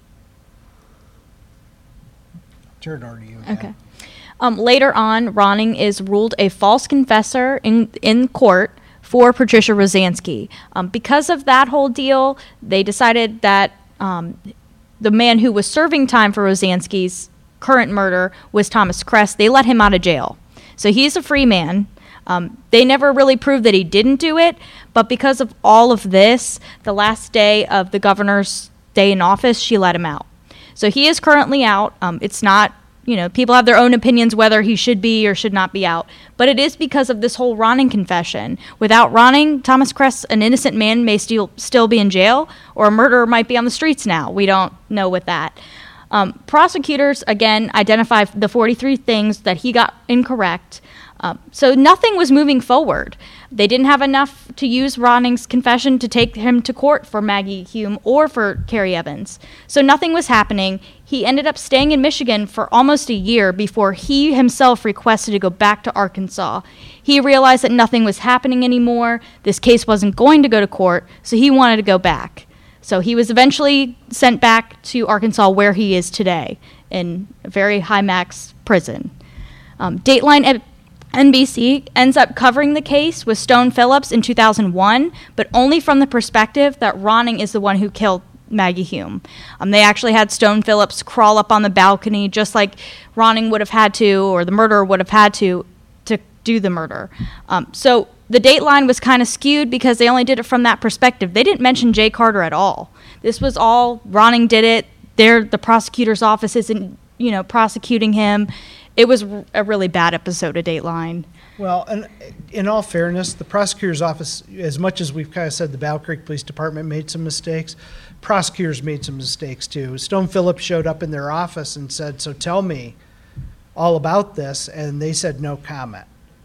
Turn it over to you again. Okay. Um, later on, Ronning is ruled a false confessor in, in court for Patricia Rosansky. Um, because of that whole deal, they decided that um, the man who was serving time for Rosansky's current murder was Thomas Kress. They let him out of jail. So he's a free man. Um, they never really proved that he didn't do it, but because of all of this, the last day of the governor's day in office, she let him out. So he is currently out. Um, it's not, you know, people have their own opinions whether he should be or should not be out, but it is because of this whole Ronning confession. Without Ronning, Thomas Kress, an innocent man, may still still be in jail, or a murderer might be on the streets now. We don't know with that. Um, prosecutors, again, identified the forty-three things that he got incorrect. Um, so nothing was moving forward. They didn't have enough to use Ronning's confession to take him to court for Maggie Hume or for Carrie Evans. So nothing was happening. He ended up staying in Michigan for almost a year before he himself requested to go back to Arkansas. He realized that nothing was happening anymore. This case wasn't going to go to court, so he wanted to go back. So he was eventually sent back to Arkansas, where he is today, in a very high max prison. Um, Dateline Ed- N B C ends up covering the case with Stone Phillips in two thousand one, but only from the perspective that Ronning is the one who killed Maggie Hume. Um, they actually had Stone Phillips crawl up on the balcony just like Ronning would have had to, or the murderer would have had to, to do the murder. Um, so the Dateline was kind of skewed because they only did it from that perspective. They didn't mention Jay Carter at all. This was all, Ronning did it. They're, the prosecutor's office isn't, you know, prosecuting him. It was a really bad episode of Dateline. Well, and in all fairness, the prosecutor's office, as much as we've kind of said the Battle Creek Police Department made some mistakes, prosecutors made some mistakes too. Stone Phillips showed up in their office and said, so tell me all about this, and they said no comment.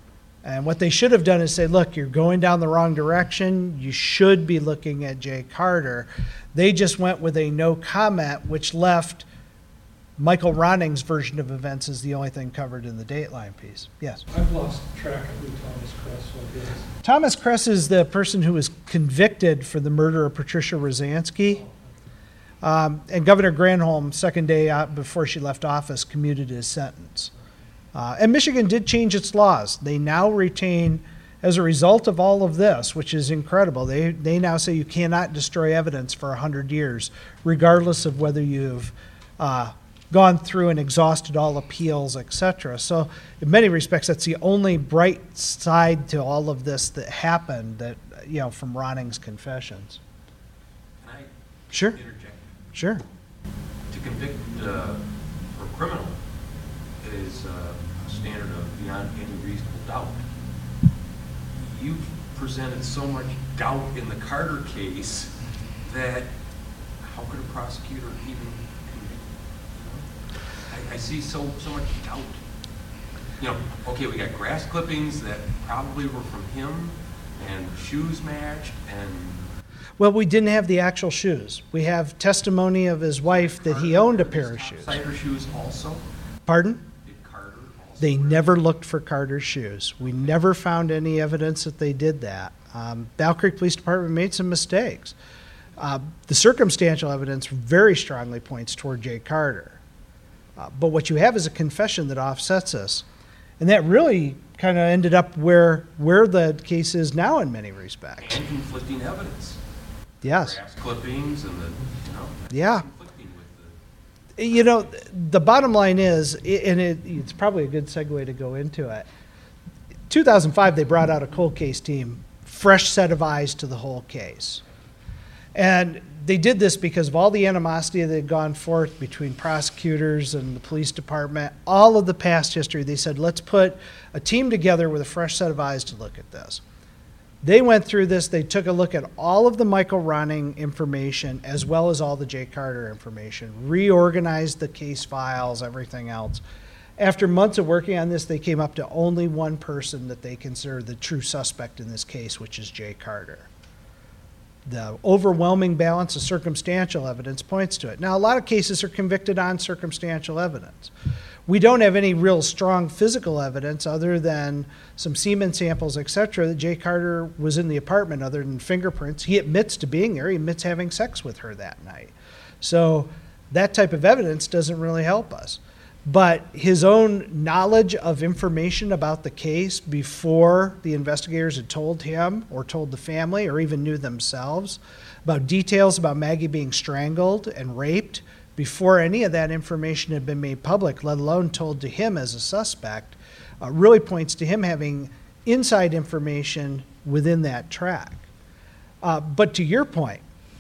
And what they should have done is say, look, you're going down the wrong direction. You should be looking at Jay Carter. They just went with a no comment, which left Michael Ronning's version of events as the only thing covered in the Dateline piece. Yes? I've lost track of who Thomas Kress was. Thomas Kress is the person who was convicted for the murder of Patricia Rosansky. Um, and Governor Granholm, second day out before she left office, commuted his sentence. Uh, and Michigan did change its laws. They now retain, as a result of all of this, which is incredible, they, they now say you cannot destroy evidence for one hundred years, regardless of whether you've uh, gone through and exhausted all appeals, et cetera. So in many respects, that's the only bright side to all of this that happened, that, you know, from Ronning's confessions. Can I Sure. interject? Sure. To convict uh, for criminal is uh, a standard of beyond any reasonable doubt. You've presented so much doubt in the Carter case that how could a prosecutor even convict? I, I see so so much doubt. You know, okay, we got grass clippings that probably were from him, and shoes matched, and Well, we didn't have the actual shoes. We have testimony of his wife that he owned a pair of shoes. Cider shoes also. Pardon? Did Carter also They wear- never looked for Carter's shoes. We never found any evidence that they did that. Um, Battle Creek Police Department made some mistakes. Uh, the circumstantial evidence very strongly points toward Jay Carter. Uh, but what you have is a confession that offsets this. And that really kind of ended up where where the case is now in many respects. and conflicting evidence. Yes. Grass clippings and the, you know. Yeah. Conflicting with the. You know, the bottom line is, and it, it's probably a good segue to go into it. two thousand five, they brought out a cold case team, fresh set of eyes to the whole case. And they did this because of all the animosity that had gone forth between prosecutors and the police department, all of the past history. They said, let's put a team together with a fresh set of eyes to look at this. They went through this. They took a look at all of the Michael Ronning information as well as all the Jay Carter information, reorganized the case files, everything else. After months of working on this, they came up to only one person that they consider the true suspect in this case, which is Jay Carter. The overwhelming balance of circumstantial evidence points to it. Now, a lot of cases are convicted on circumstantial evidence. We don't have any real strong physical evidence other than some semen samples, et cetera, that Jay Carter was in the apartment other than fingerprints. He admits to being there. He admits having sex with her that night. So that type of evidence doesn't really help us. But his own knowledge of information about the case before the investigators had told him or told the family or even knew themselves about details about Maggie being strangled and raped before any of that information had been made public, let alone told to him as a suspect, uh, really points to him having inside information within that track. Uh, but to your point,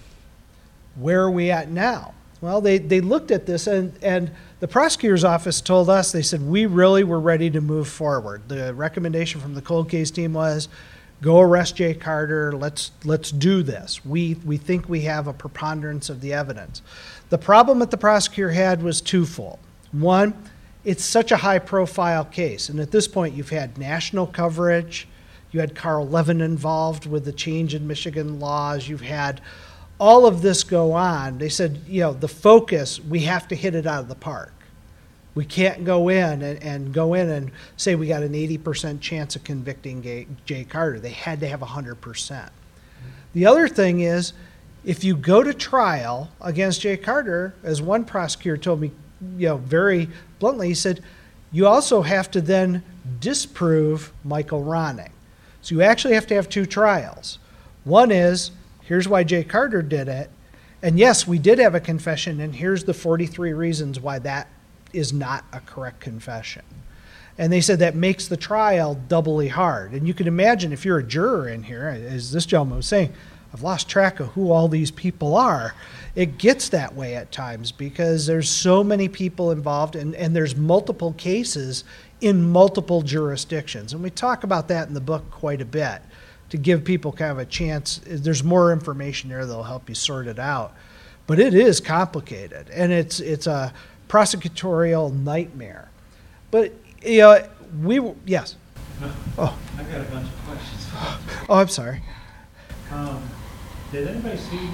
where are we at now? Well, they, they looked at this, and, and the prosecutor's office told us, they said, we really were ready to move forward. The recommendation from the cold case team was, go arrest Jay Carter, let's, let's do this. We, we think we have a preponderance of the evidence. The problem that the prosecutor had was twofold. One, it's such a high-profile case, and at this point you've had national coverage, you had Carl Levin involved with the change in Michigan laws, you've had all of this go on. They said, you know, the focus, we have to hit it out of the park. We can't go in and, and go in and say we got an eighty percent chance of convicting Jay, Jay Carter. They had to have one hundred percent. The other thing is, if you go to trial against Jay Carter, as one prosecutor told me, you know, very bluntly, he said, you also have to then disprove Michael Ronning. So you actually have to have two trials. One is, here's why Jay Carter did it, and yes, we did have a confession, and here's the forty-three reasons why that is not a correct confession. And they said that makes the trial doubly hard. And you can imagine if you're a juror in here, as this gentleman was saying, I've lost track of who all these people are. It gets that way at times because there's so many people involved, and, and there's multiple cases in multiple jurisdictions. And we talk about that in the book quite a bit to give people kind of a chance. There's more information there that'll help you sort it out. But it is complicated, and it's it's a prosecutorial nightmare. But, you know, we, yes. Oh. I've got a bunch of questions. Oh, I'm sorry. Um, did anybody see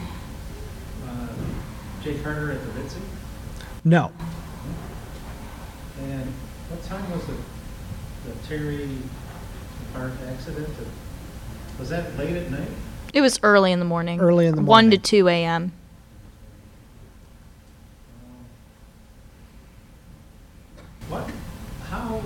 uh, Jay Carter at the Ritzy? No. And what time was the, the Terry Park accident? Was that late at night? It was early in the morning. Early in the one morning. to two a.m. What? How?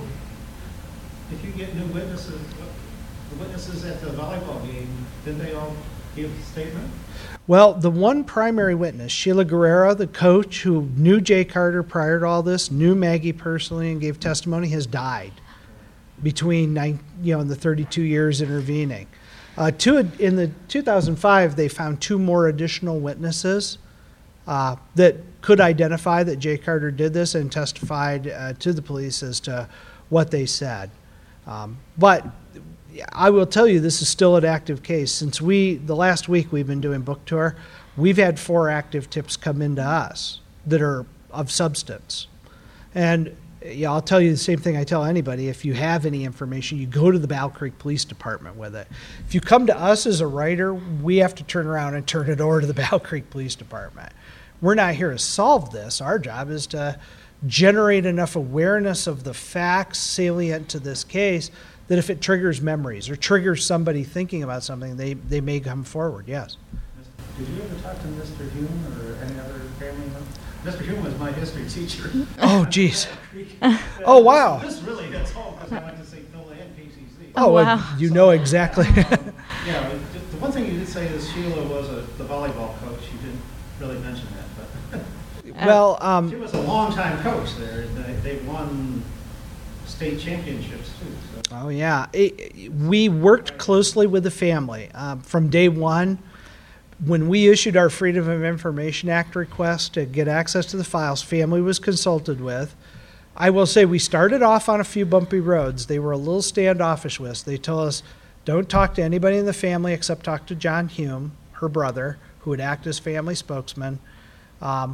If you get new witnesses, what, the witnesses at the volleyball game, didn't they all give a statement? Well, the one primary witness, Sheila Guerrero, the coach who knew Jay Carter prior to all this, knew Maggie personally and gave testimony, has died between nine, you know, in the thirty-two years intervening. Uh, two, in the two thousand five, they found two more additional witnesses uh, that could identify that Jay Carter did this and testified uh, to the police as to what they said. Um, but I will tell you, this is still an active case. Since we, the last week we've been doing book tour, we've had four active tips come into us that are of substance. And yeah, I'll tell you the same thing I tell anybody. If you have any information, you go to the Battle Creek Police Department with it. If you come to us as a writer, we have to turn around and turn it over to the Battle Creek Police Department. We're not here to solve this. Our job is to generate enough awareness of the facts salient to this case that if it triggers memories or triggers somebody thinking about something, they, they may come forward, yes. Did you ever talk to Mister Hume or any other family member? Mister Hume was my history teacher. Oh, geez. Oh, wow. This really hits home because I went to Saint Phil and K C C. Oh, wow. well, you know exactly. Um, yeah, the- the one thing you did say is Sheila was a, the volleyball coach. You didn't really mention that, but Well, she um, was a longtime coach there. They, they won state championships too. So. oh, yeah. It, we worked closely with the family um, from day one. When we issued our Freedom of Information Act request to get access to the files, family was consulted with. I will say we started off on a few bumpy roads. They were a little standoffish with us. They told us, don't talk to anybody in the family except talk to John Hume, her brother, who would act as family spokesman. Um,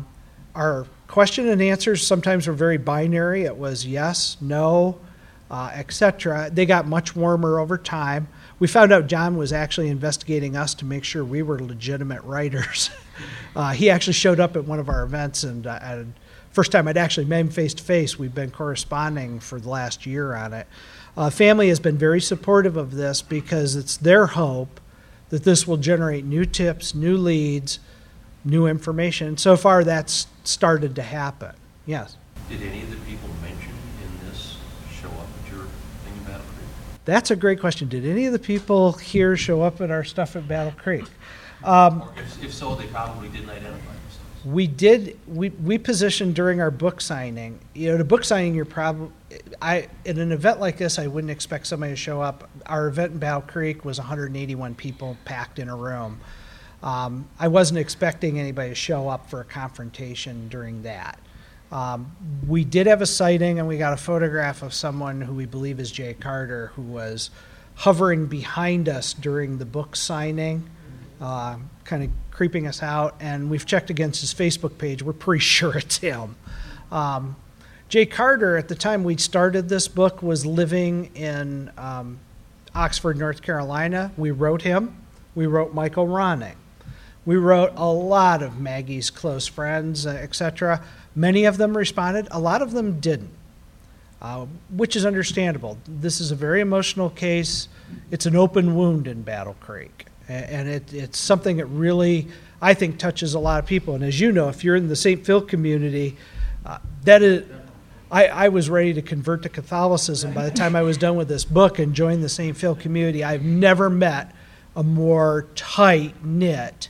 our question and answers sometimes were very binary. It was yes, no, uh, et cetera. They got much warmer over time. We found out John was actually investigating us to make sure we were legitimate writers. uh, he actually showed up at one of our events, and uh, and first time I'd actually met him face to face. We've been corresponding for the last year on it. Uh, family has been very supportive of this because it's their hope that this will generate new tips, new leads, new information. So far, that's started to happen. Yes. Did any of the people mentioned in this show up at your thing in Battle Creek? That's a great question. Did any of the people here show up at our stuff at Battle Creek? Um, Or if, if so, they probably didn't identify themselves. we did. We we positioned during our book signing. You know, the book signing, you're probably. I in an event like this, I wouldn't expect somebody to show up. Our event in Battle Creek was one hundred eighty-one people packed in a room. Um, I wasn't expecting anybody to show up for a confrontation during that. Um, we did have a sighting, and we got a photograph of someone who we believe is Jay Carter, who was hovering behind us during the book signing, uh, kind of creeping us out. And we've checked against his Facebook page. We're pretty sure it's him. Um, Jay Carter, at the time we started this book, was living in um, Oxford, North Carolina. We wrote him. We wrote Michael Ronning. We wrote a lot of Maggie's close friends, uh, et cetera. Many of them responded. A lot of them didn't, uh, which is understandable. This is a very emotional case. It's an open wound in Battle Creek, and it, it's something that really, I think, touches a lot of people. And as you know, if you're in the Saint Phil community, uh, that is, I, I was ready to convert to Catholicism by the time I was done with this book and joined the Saint Phil community. I've never met a more tight-knit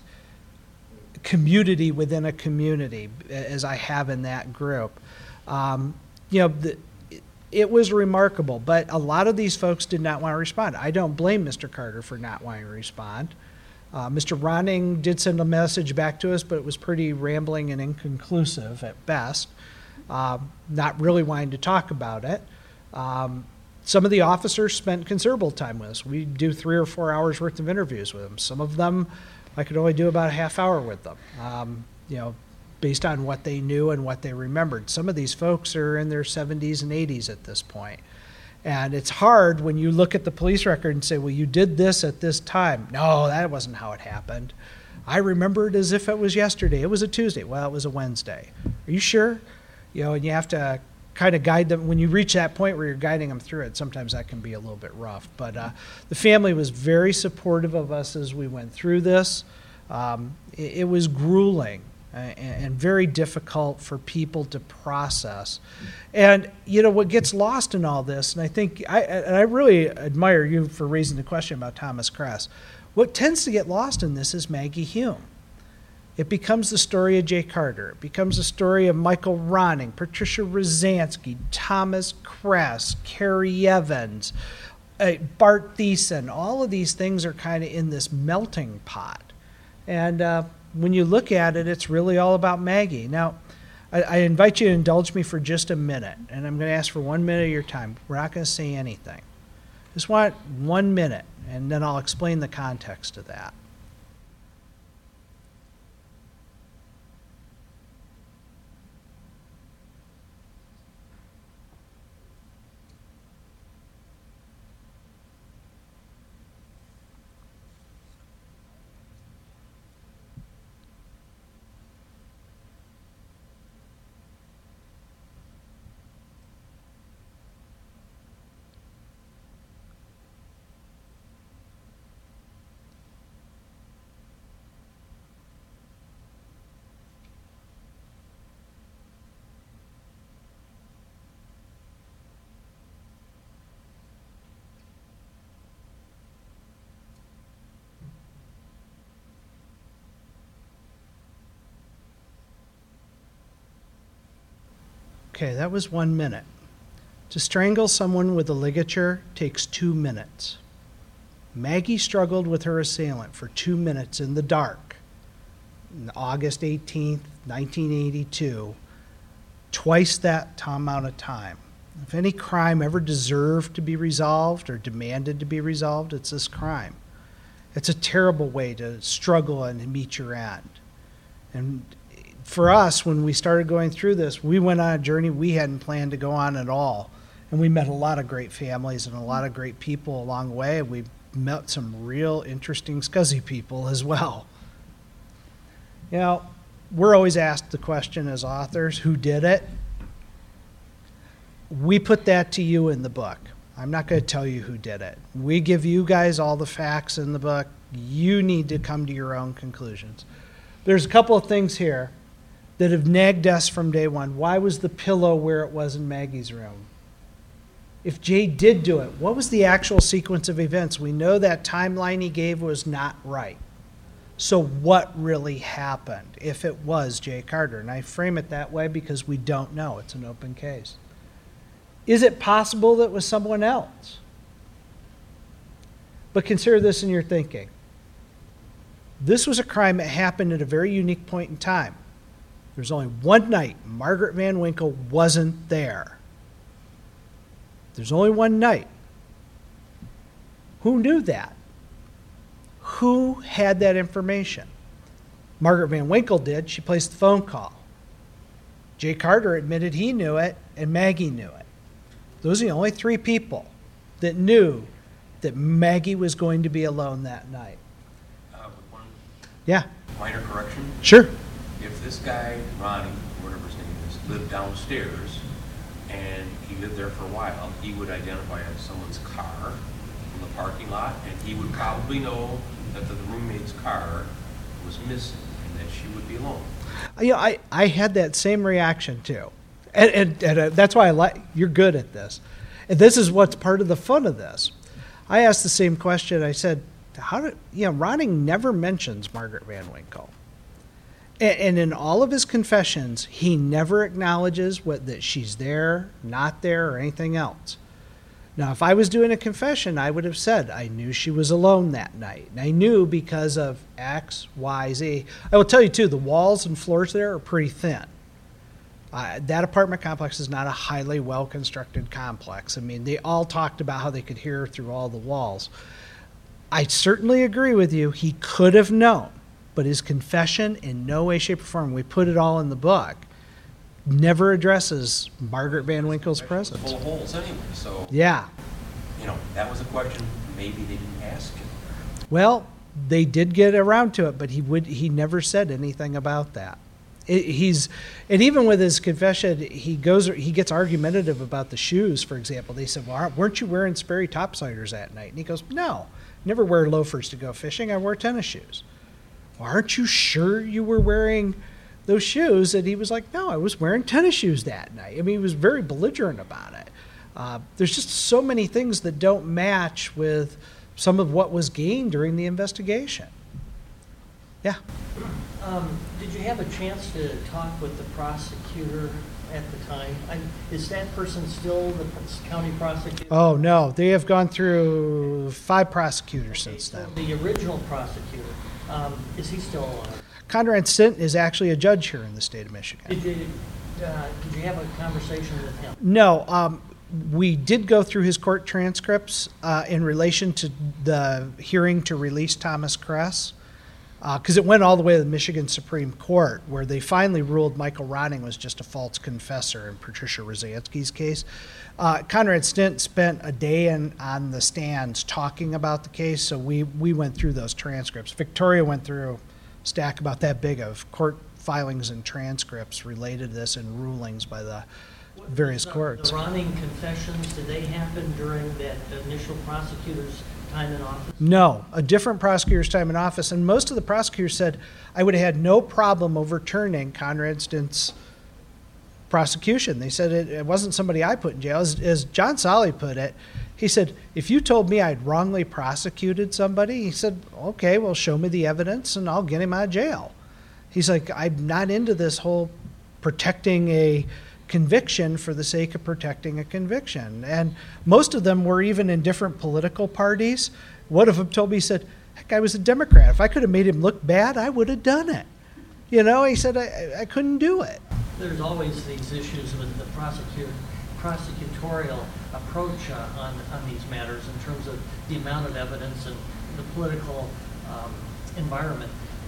community within a community as I have in that group. Um, you know, the, it was remarkable, but a lot of these folks did not want to respond. I don't blame Mister Carter for not wanting to respond. Uh, Mister Ronning did send a message back to us, but it was pretty rambling and inconclusive at best, uh, not really wanting to talk about it. Um, some of the officers spent considerable time with us. We do three or four hours worth of interviews with them. Some of them I could only do about a half hour with them, um, you know, based on what they knew and what they remembered. Some of these folks are in their seventies and eighties at this point. And it's hard when you look at the police record and say, well, you did this at this time. No, that wasn't how it happened. I remember it as if it was yesterday. It was a Tuesday. Well, it was a Wednesday. Are you sure? You know, and you have to kind of guide them. When you reach that point where you're guiding them through it, sometimes that can be a little bit rough. But uh, the family was very supportive of us as we went through this. Um, it, it was grueling and, and very difficult for people to process. And, you know, what gets lost in all this, and I think, I, and I really admire you for raising the question about Thomas Kress. What tends to get lost in this is Maggie Hume. It becomes the story of Jay Carter. It becomes the story of Michael Ronning, Patricia Rosansky, Thomas Kress, Carrie Evans, uh, Bart Thiessen. All of these things are kind of in this melting pot. And uh, when you look at it, it's really all about Maggie. Now, I, I invite you to indulge me for just a minute, and I'm going to ask for one minute of your time. We're not going to say anything. Just want one minute, and then I'll explain the context of that. Okay, that was one minute. To strangle someone with a ligature takes two minutes. Maggie struggled with her assailant for two minutes in the dark on August eighteenth, nineteen eighty-two, twice that amount of time. If any crime ever deserved to be resolved or demanded to be resolved, it's this crime. It's a terrible way to struggle and meet your end. And for us, when we started going through this, we went on a journey we hadn't planned to go on at all. And we met a lot of great families and a lot of great people along the way. We met some real interesting scuzzy people as well. You know, we're always asked the question as authors, who did it? We put that to you in the book. I'm not going to tell you who did it. We give you guys all the facts in the book. You need to come to your own conclusions. There's a couple of things here that have nagged us from day one. Why was the pillow where it was in Maggie's room? If Jay did do it, what was the actual sequence of events? We know that timeline he gave was not right. So what really happened if it was Jay Carter? And I frame it that way because we don't know. It's an open case. Is it possible that it was someone else? But consider this in your thinking. This was a crime that happened at a very unique point in time. There was only one night Margaret Van Winkle wasn't there. There's only one night. Who knew that? Who had that information? Margaret Van Winkle did. She placed the phone call. Jay Carter admitted he knew it, and Maggie knew it. Those are the only three people that knew that Maggie was going to be alone that night. Uh, with one Yeah. minor correction. Sure. If this guy, Ronnie, whatever his name is, lived downstairs and he lived there for a while, he would identify someone's car from the parking lot, and he would probably know that the roommate's car was missing and that she would be alone. You know, I, I had that same reaction too. And, and, and uh, that's why I like, you're good at this. And this is what's part of the fun of this. I asked the same question. I said, how did, you know, Ronnie never mentions Margaret Van Winkle. And, and in all of his confessions, he never acknowledges what, that she's there, not there, or anything else. Now, if I was doing a confession, I would have said I knew she was alone that night. And I knew because of X, Y, Z. I will tell you, too, the walls and floors there are pretty thin. Uh, that apartment complex is not a highly well-constructed complex. I mean, they all talked about how they could hear through all the walls. I certainly agree with you. He could have known, but his confession in no way, shape, or form, we put it all in the book, never addresses Margaret Van Winkle's presence. Full of holes anyway, so, Yeah. you know, that was a question maybe they didn't ask him. Well, they did get around to it, but he would he never said anything about that. It, he's and even with his confession, he goes he gets argumentative about the shoes. For example, they said, "Well, weren't you wearing Sperry topsiders that night?" And he goes, "No, never wear loafers to go fishing. I wore tennis shoes." Well, aren't you sure you were wearing those shoes? And he was like, "No, I was wearing tennis shoes that night." I mean, he was very belligerent about it. Uh, there's just so many things that don't match with some of what was gained during the investigation. Yeah. Um, did you have a chance to talk with the prosecutor at the time? I, is that person still the county prosecutor? Oh, no. They have gone through five prosecutors Okay, since so then. the original prosecutor, um, is he still alive? Conrad Stint is actually a judge here in the state of Michigan. Did you, uh, did you have a conversation with him? No. Um, we did go through his court transcripts uh, in relation to the hearing to release Thomas Kress. Because uh, it went all the way to the Michigan Supreme Court, where they finally ruled Michael Ronning was just a false confessor in Patricia Rosansky's case. Uh, Conrad Stint spent a day in, on the stands talking about the case, so we, we went through those transcripts. Victoria went through a stack about that big of court filings and transcripts related to this and rulings by the various the, courts. The Ronning confessions, did they happen during that initial prosecutor's time in office? No, a different prosecutor's time in office. And most of the prosecutors said, I would have had no problem overturning Conrad Stint's prosecution. They said it, it wasn't somebody I put in jail. As, as John Solly put it, he said, if you told me I'd wrongly prosecuted somebody, he said, okay, well, show me the evidence and I'll get him out of jail. He's like, I'm not into this whole protecting a conviction for the sake of protecting a conviction. And most of them were even in different political parties. One of them told me, he said, heck, I was a Democrat. If I could have made him look bad, I would have done it. You know, he said, I, I couldn't do it. There's always these issues with the prosecutor, prosecutorial approach uh, on, on these matters in terms of the amount of evidence and the political um, environment.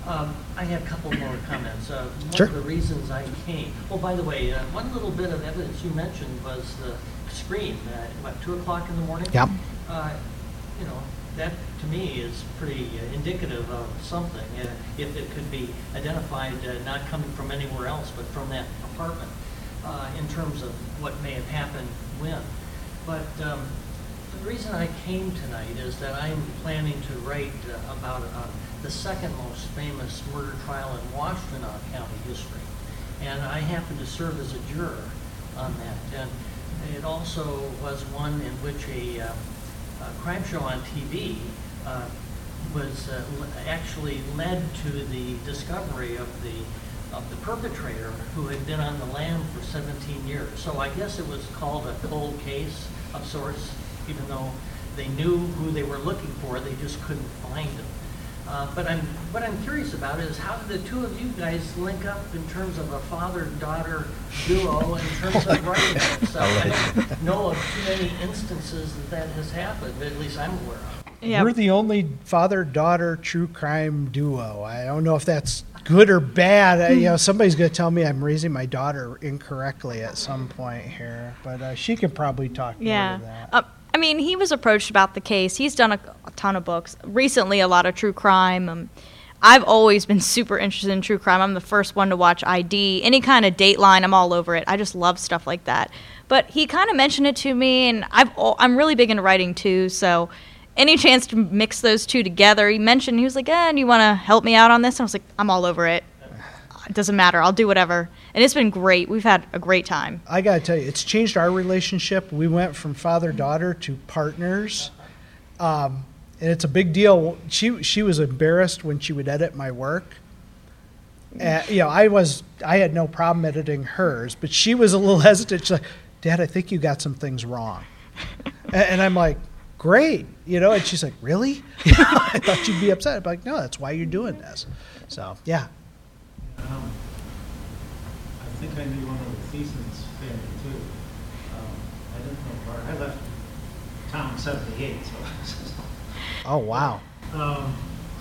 Um, I had a couple more comments. Uh, one Sure. of the reasons I came, oh, by the way, uh, one little bit of evidence you mentioned was the scream at, what, two o'clock in the morning? Yep. Uh, you know, that to me is pretty uh, indicative of something. Uh, if it could be identified uh, not coming from anywhere else but from that apartment, uh, in terms of what may have happened when. But um, the reason I came tonight is that I'm planning to write uh, about uh, the second most famous murder trial in Washtenaw County history. And I happen to serve as a juror on that. And it also was one in which a, uh, a crime show on T V uh, was uh, actually led to the discovery of the of the perpetrator, who had been on the lam for seventeen years. So I guess it was called a cold case of sorts, even though they knew who they were looking for, they just couldn't find him. Uh, but I'm, what I'm curious about is how did the two of you guys link up in terms of a father-daughter duo in terms of writing this? Uh, I don't know of too many instances that that has happened, but at least I'm aware of. Yeah. We're the only father-daughter true crime duo. I don't know if that's good or bad. I, you know, somebody's going to tell me I'm raising my daughter incorrectly at some point here, but uh, she could probably talk more Yeah. to that. Uh, I mean, he was approached about the case. He's done a, a ton of books. Recently, a lot of true crime. Um, I've always been super interested in true crime. I'm the first one to watch I D. Any kind of Dateline, I'm all over it. I just love stuff like that. But he kind of mentioned it to me, and I've al- I'm really big into writing, too, so any chance to mix those two together. He mentioned, he was like, eh, do you want to help me out on this? And I was like, I'm all over it. It doesn't matter. I'll do whatever. And it's been great. We've had a great time. I got to tell you, it's changed our relationship. We went from father-daughter to partners, um, and it's a big deal. She she was embarrassed when she would edit my work. Uh, you know, I was I had no problem editing hers, but she was a little hesitant. She's like, "Dad, I think you got some things wrong," and, and I'm like, "Great," you know. And she's like, "Really?" I thought you'd be upset. I'm like, "No, that's why you're doing this." So yeah. Um, I think I knew one of the Thiesen's family too. Um, I didn't know Bart. I left town in seventy-eight, so. Oh wow. um,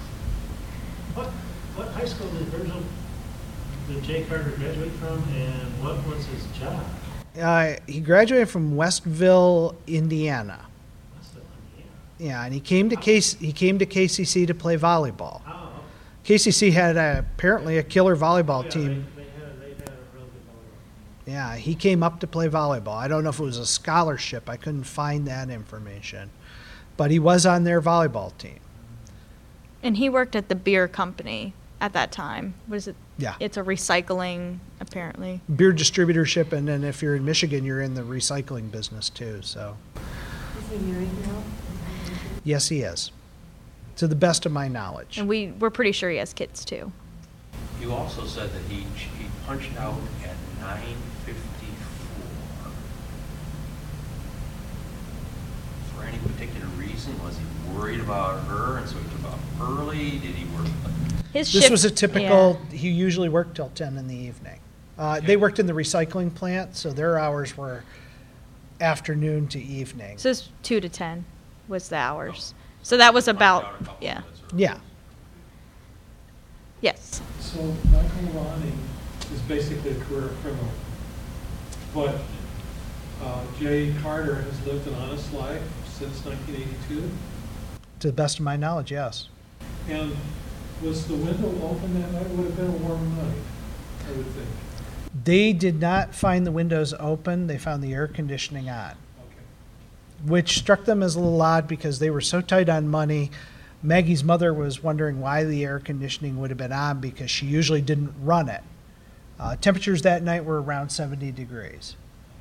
what what high school did Virgil, did Jay Carter graduate from, and what was his job? Uh, he graduated from Westville, Indiana. Westville, Indiana. Yeah, and he came to K C, he came to K C C to play volleyball. Oh, K C C had a, apparently a killer volleyball yeah, team. They, they had they had a real good volleyball. Yeah, he came up to play volleyball. I don't know if it was a scholarship. I couldn't find that information. But he was on their volleyball team. And he worked at the beer company at that time. What is it? Yeah. It's a recycling, apparently. Beer distributorship, and then if you're in Michigan, you're in the recycling business too. So Is he married now? yes, he is, to the best of my knowledge. And we, we're pretty sure he has kids, too. You also said that he, he punched out at nine fifty-four. For any particular reason? Was he worried about her and so he took off early? Did he work? His This shift, was a typical. yeah. He usually worked till ten in the evening. Uh, Okay. They worked in the recycling plant, so their hours were afternoon to evening. So it's two to ten was the hours. So that was about, Punched out a couple yeah. minutes early. Yeah. Yes. So Michael Ronning is basically a career criminal. But uh, Jay Carter has lived an honest life since nineteen eighty-two. To the best of my knowledge, yes. And was the window open that night? It would have been a warm night, I would think. They did not find the windows open. They found the air conditioning on, Okay. which struck them as a little odd because they were so tight on money. Maggie's mother was wondering why the air conditioning would have been on because she usually didn't run it. Uh, temperatures that night were around seventy degrees.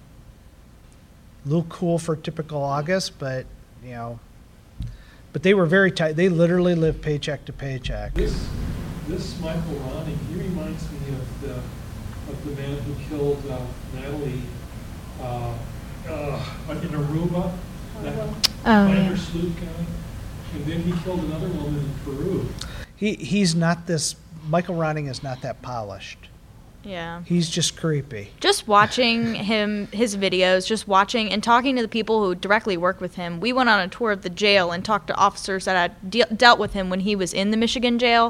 A little cool for typical August, but, you know, but they were very tight. They literally lived paycheck to paycheck. This, this Michael Ronning, he reminds me of the, of the man who killed uh, Natalie uh, uh, in Aruba. That Oh, Binder yeah. Sloot guy. And then he killed another woman in Peru. He He's not this, Michael Ronning is not that polished. Yeah. He's just creepy. Just watching him, his videos, just watching and talking to the people who directly work with him. We went on a tour of the jail and talked to officers that had de- dealt with him when he was in the Michigan jail.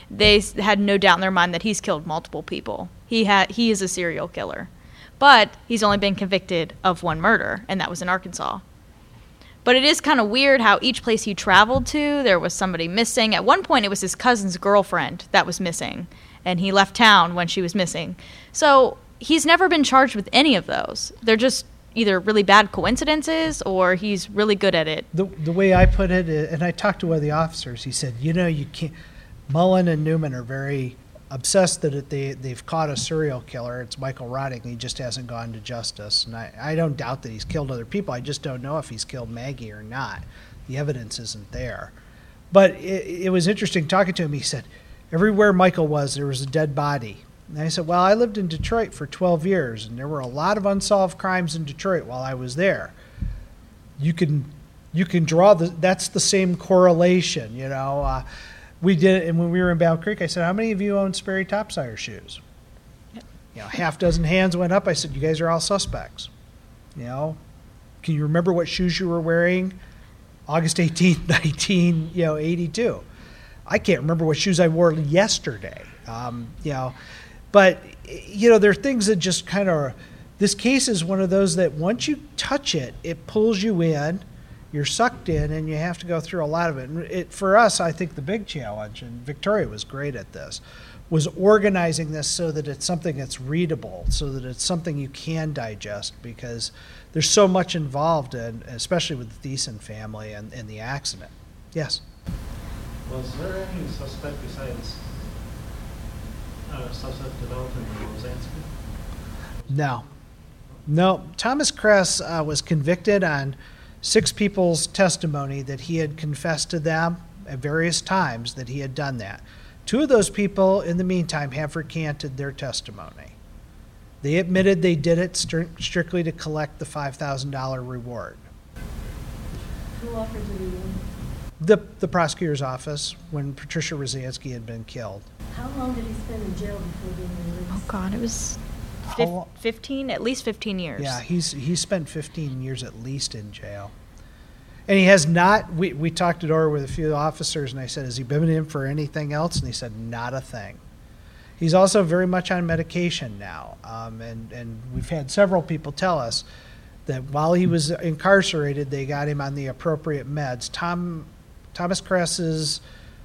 they s- had no doubt in their mind that he's killed multiple people. He had he is a serial killer, but he's only been convicted of one murder, and that was in Arkansas. But it is kind of weird how each place he traveled to, there was somebody missing. At one point, it was his cousin's girlfriend that was missing, and he left town when she was missing. So he's never been charged with any of those. They're just either really bad coincidences or he's really good at it. The, the way I put it, and I talked to one of the officers, he said, you know, you can't, Mullen and Newman are very obsessed that it, they, they've caught a serial killer. It's Michael Roddick, and he just hasn't gone to justice. And I, I don't doubt that he's killed other people. I just don't know if he's killed Maggie or not. The evidence isn't there. But it, it was interesting talking to him. He said, everywhere Michael was, there was a dead body. And I said, well, I lived in Detroit for twelve years, and there were a lot of unsolved crimes in Detroit while I was there. You can you can draw the, that's the same correlation, you know. Uh, we did, and when we were in Battle Creek, I said, how many of you own Sperry Topsire shoes? Yep. You know, half dozen hands went up. I said, you guys are all suspects. You know, can you remember what shoes you were wearing August eighteenth, nineteen eighty-two? I can't remember what shoes I wore yesterday. Um, you know. But, you know, there are things that just kind of, this case is one of those that once you touch it, it pulls you in, you're sucked in, and you have to go through a lot of it. And it, for us, I think the big challenge, and Victoria was great at this, was organizing this so that it's something that's readable, so that it's something you can digest, because there's so much involved, in, especially with the Thiessen family and, and the accident. Yes? Was there any suspect besides uh, suspect developed in Rosansky? No. No. Thomas Kress uh, was convicted on six people's testimony that he had confessed to them at various times that he had done that. Two of those people, in the meantime, have recanted their testimony. They admitted they did it stri- strictly to collect the five thousand dollars reward. Who offered to be in? The, the prosecutor's office, when Patricia Rosansky had been killed. How long did he spend in jail before being released? Oh, God, it was How fif- lo- fifteen, at least fifteen years. Yeah, he's he spent fifteen years at least in jail. And he has not, we, we talked it over with a few officers, and I said, has he been in for anything else? And he said, not a thing. He's also very much on medication now. Um, and, and we've had several people tell us that while he was incarcerated, they got him on the appropriate meds. Tom Thomas Kress is,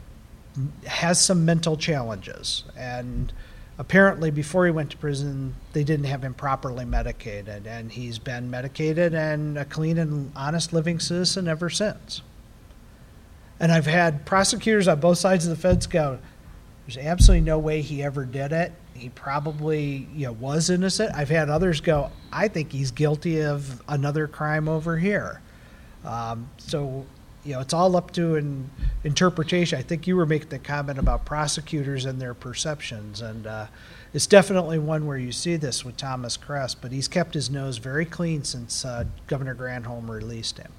has some mental challenges, and apparently before he went to prison, they didn't have him properly medicated, and he's been medicated and a clean and honest living citizen ever since. And I've had prosecutors on both sides of the fence go, there's absolutely no way he ever did it. He probably, you know, was innocent. I've had others go, I think he's guilty of another crime over here. Um, so, you know, it's all up to an interpretation. I think you were making the comment about prosecutors and their perceptions, and uh, it's definitely one where you see this with Thomas Kress, but he's kept his nose very clean since uh, Governor Granholm released him.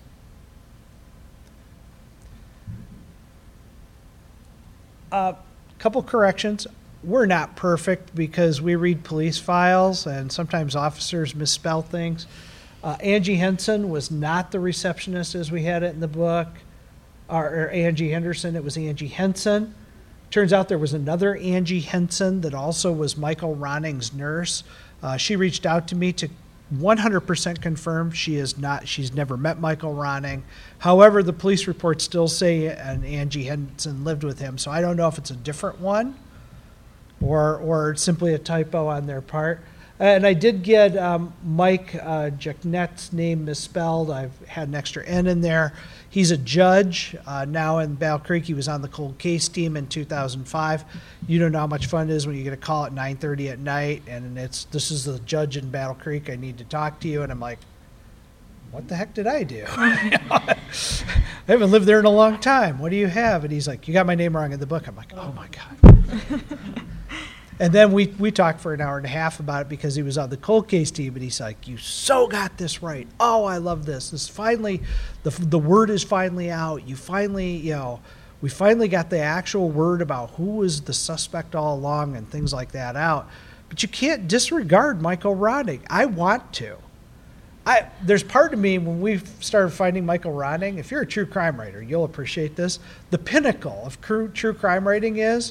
A uh, couple corrections. We're not perfect because we read police files, and sometimes officers misspell things. Uh, Angie Henson was not the receptionist as we had it in the book, or, or Angie Henderson. It was Angie Henson. Turns out there was another Angie Henson that also was Michael Ronning's nurse. Uh, she reached out to me to one hundred percent confirm she is not. She's never met Michael Ronning. However, the police reports still say an Angie Henson lived with him, so I don't know if it's a different one or or simply a typo on their part. And I did get um, Mike uh, Jacknett's name misspelled. I've had an extra N in there. He's a judge uh, now in Battle Creek. He was on the cold case team in two thousand five. You don't know how much fun it is when you get a call at nine thirty at night, and it's, this is the judge in Battle Creek. I need to talk to you. And I'm like, what the heck did I do? I haven't lived there in a long time. What do you have? And he's like, you got my name wrong in the book. I'm like, oh, my God. And then we, we talked for an hour and a half about it because he was on the cold case team, and he's like, you so got this right. Oh, I love this. This finally, the the word is finally out. You finally, you know, we finally got the actual word about who was the suspect all along and things like that out. But you can't disregard Michael Ronning. I want to. I There's part of me, when we started finding Michael Ronning, if you're a true crime writer, you'll appreciate this. The pinnacle of true, true crime writing is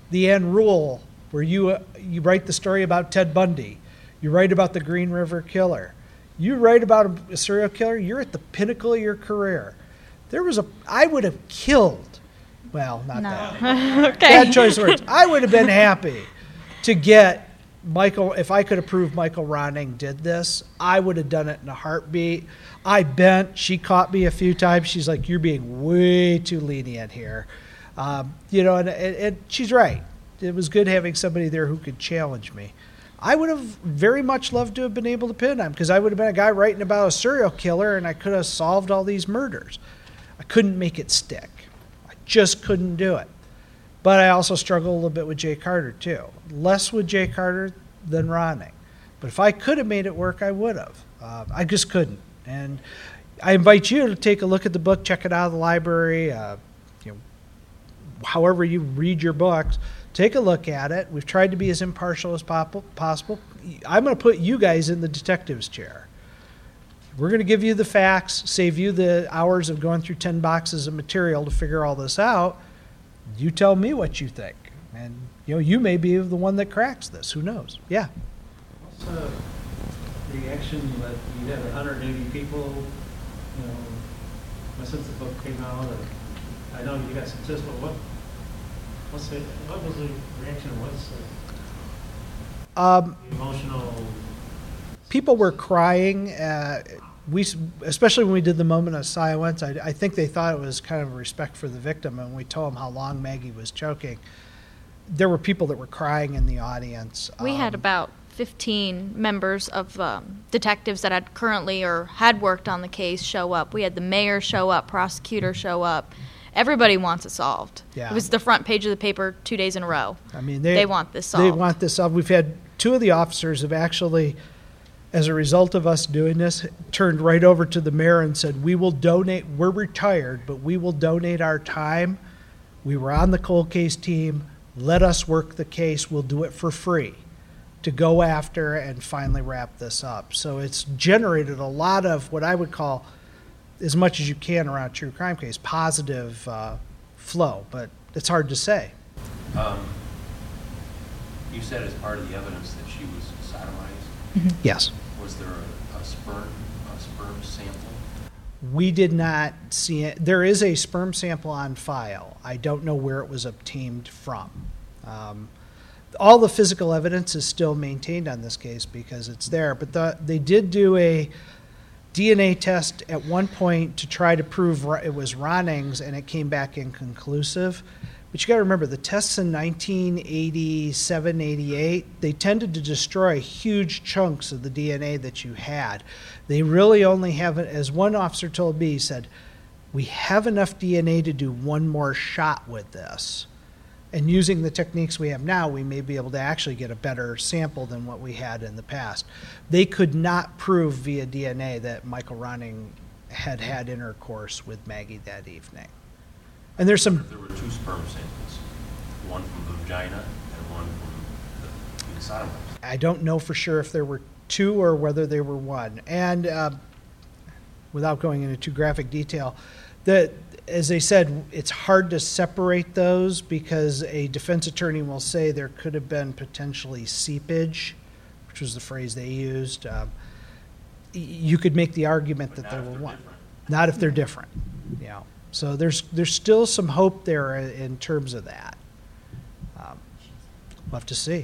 the end rule where you, uh, you write the story about Ted Bundy, you write about the Green River Killer, you write about a, a serial killer, you're at the pinnacle of your career. There was a, I would have killed, well, not No. that. Okay. Bad choice of words. I would have been happy to get Michael, if I could have proved Michael Ronning did this, I would have done it in a heartbeat. I bent. She caught me a few times. She's like, "You're being way too lenient here," um, you know. And, and, and she's right. It was good having somebody there who could challenge me. I would have very much loved to have been able to pin him because I would have been a guy writing about a serial killer, and I could have solved all these murders. I couldn't make it stick. I just couldn't do it. But I also struggle a little bit with Jay Carter, too. Less with Jay Carter than Ronning. But if I could have made it work, I would have. Uh, I just couldn't. And I invite you to take a look at the book, check it out of the library, uh, you know, however you read your books. Take a look at it. We've tried to be as impartial as pop- possible. I'm going to put you guys in the detective's chair. We're going to give you the facts, save you the hours of going through ten boxes of material to figure all this out. You tell me what you think, and you know you may be the one that cracks this. Who knows? Yeah. What's the reaction that you had one hundred eighty people, you know, since the book came out? Or, I know you got successful. What? What's the, what was the reaction? What's the, Um, the emotional? people were crying. Uh, we, especially when we did the moment of silence, I, I think they thought it was kind of a respect for the victim, and we told them how long Maggie was choking. There were people that were crying in the audience. We had Um, about fifteen members of um, detectives that had currently or had worked on the case show up. We had the mayor show up, prosecutor show up. Everybody wants it solved. Yeah. It was the front page of the paper two days in a row. I mean, they, They want this They solved. want this solved. We've had two of the officers have actually, as a result of us doing this, turned right over to the mayor and said, we will donate, we're retired, but we will donate our time. We were on the cold case team. Let us work the case. We'll do it for free to go after and finally wrap this up. So it's generated a lot of what I would call, as much as you can around a true crime case, positive uh, flow, but it's hard to say. Um, You said as part of the evidence that she was sodomized. Yes. Was there a, a sperm, a sperm sample? We did not see it. There is a sperm sample on file. I don't know where it was obtained from. Um, all the physical evidence is still maintained on this case because it's there, but the, they did do a D N A test at one point to try to prove it was Ronning's, and it came back inconclusive. But you got to remember, the tests in nineteen eighty-seven, eighty-eight, they tended to destroy huge chunks of the D N A that you had. They really only have it, as one officer told me, he said, we have enough D N A to do one more shot with this. And using the techniques we have now, we may be able to actually get a better sample than what we had in the past. They could not prove via D N A that Michael Ronning had had intercourse with Maggie that evening. And there's some... There were two sperm samples, one from the vagina and one from the being sodomized. I don't know for sure if there were two or whether there were one. And uh, without going into too graphic detail, the, as they said, it's hard to separate those because a defense attorney will say there could have been potentially seepage, which was the phrase they used. Um, y- you could make the argument But that not there if were they're one. different. Not if they're different. You know. So there's there's still some hope there in terms of that. Um, we'll have to see.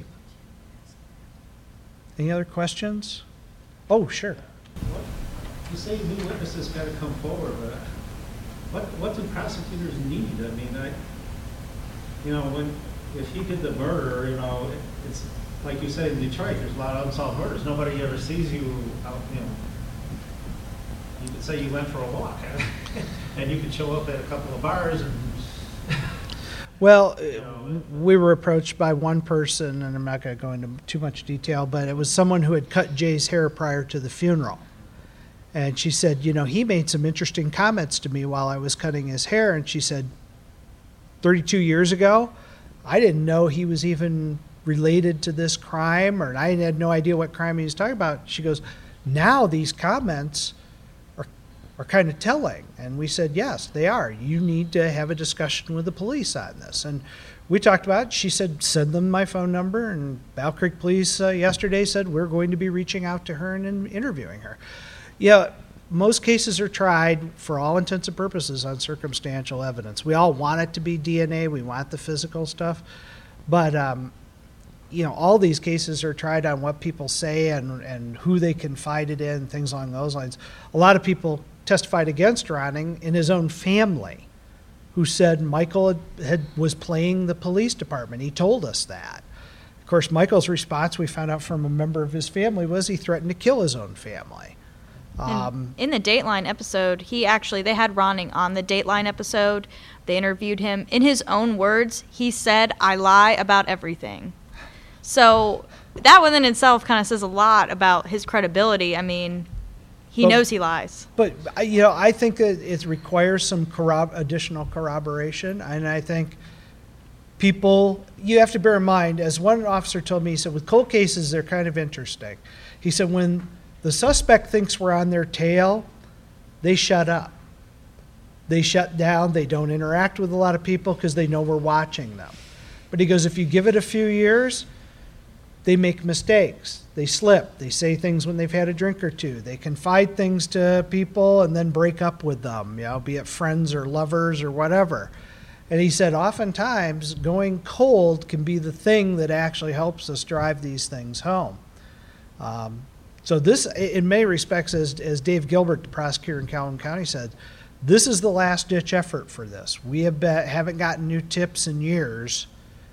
Any other questions? Oh, sure. What, you say new witnesses got to come forward, but what what do prosecutors need? I mean, I, you know, when if he did the murder, you know, it, it's like you said in Detroit. There's a lot of unsolved murders. Nobody ever sees you out. You know, you could say you went for a walk, and you could show up at a couple of bars and. Well, You know, we were approached by one person, and I'm not going to go into too much detail, but it was someone who had cut Jay's hair prior to the funeral. And she said, you know, he made some interesting comments to me while I was cutting his hair. And she said, thirty-two years ago, I didn't know he was even related to this crime, or I had no idea what crime he was talking about. She goes, now these comments are, are kind of telling. And we said, yes, they are. You need to have a discussion with the police on this. And we talked about it. She said, send them my phone number. And Battle Creek Police uh, yesterday said, we're going to be reaching out to her and, and interviewing her. Yeah, most cases are tried for all intents and purposes on circumstantial evidence. We all want it to be D N A. We want the physical stuff. But, um, you know, all these cases are tried on what people say and, and who they confided in, things along those lines. A lot of people testified against Ronning in his own family, who said Michael had, had, was playing the police department. He told us that. Of course, Michael's response, we found out from a member of his family, was he threatened to kill his own family. Um, in the Dateline episode, he actually, they had Ronning on the Dateline episode. They interviewed him. In his own words, he said, I lie about everything. So that within itself kind of says a lot about his credibility. I mean, he But- knows he lies. But, I- you know, I think that it requires some corrob- additional corroboration, and I think people, you have to bear in mind, as one officer told me, he said, with cold cases, they're kind of interesting. He said, when the suspect thinks we're on their tail, they shut up. They shut down. They don't interact with a lot of people because they know we're watching them. But he goes, if you give it a few years, they make mistakes. They slip. They say things when they've had a drink or two. They confide things to people and then break up with them, you know, be it friends or lovers or whatever. And he said, oftentimes, going cold can be the thing that actually helps us drive these things home. Um, so this, in many respects, as, as Dave Gilbert, the prosecutor in Calhoun County, said, this is the last-ditch effort for this. We have been, haven't gotten new tips in years.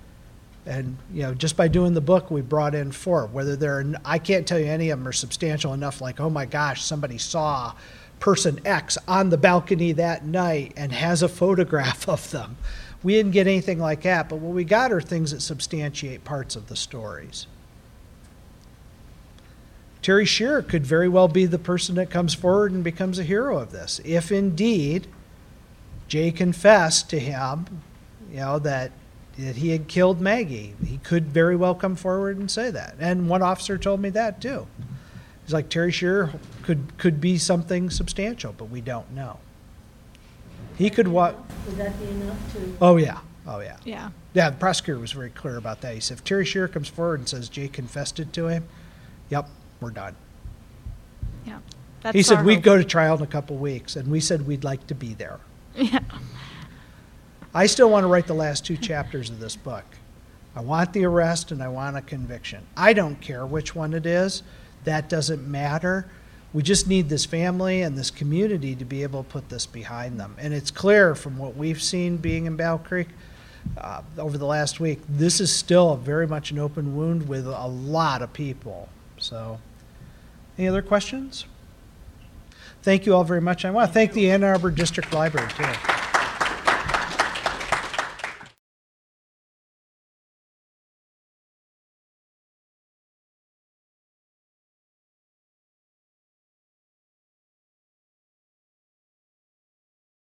And, you know, just by doing the book, we brought in four. Whether they're, I can't tell you any of them are substantial enough, like, oh my gosh, somebody saw person X on the balcony that night and has a photograph of them. We didn't get anything like that, but what we got are things that substantiate parts of the stories. Terry Shearer could very well be the person that comes forward and becomes a hero of this, if indeed Jay confessed to him, you know, that that he had killed Maggie. He could very well come forward and say that. And one officer told me that too. He's like, Terry Shearer could could be something substantial, but we don't know. He could what? Would that be enough to? Oh yeah, oh yeah. Yeah. Yeah, the prosecutor was very clear about that. He said, if Terry Shearer comes forward and says Jay confessed it to him, yep, we're done. Yeah. That's He said, our we'd hope. go to trial in a couple weeks, and we said we'd like to be there. Yeah. I still want to write the last two chapters of this book. I want the arrest and I want a conviction. I don't care which one it is. That doesn't matter. We just need this family and this community to be able to put this behind them. And it's clear from what we've seen being in Battle Creek uh, over the last week, this is still very much an open wound with a lot of people. So, any other questions? Thank you all very much. I want to thank the Ann Arbor District Library, too.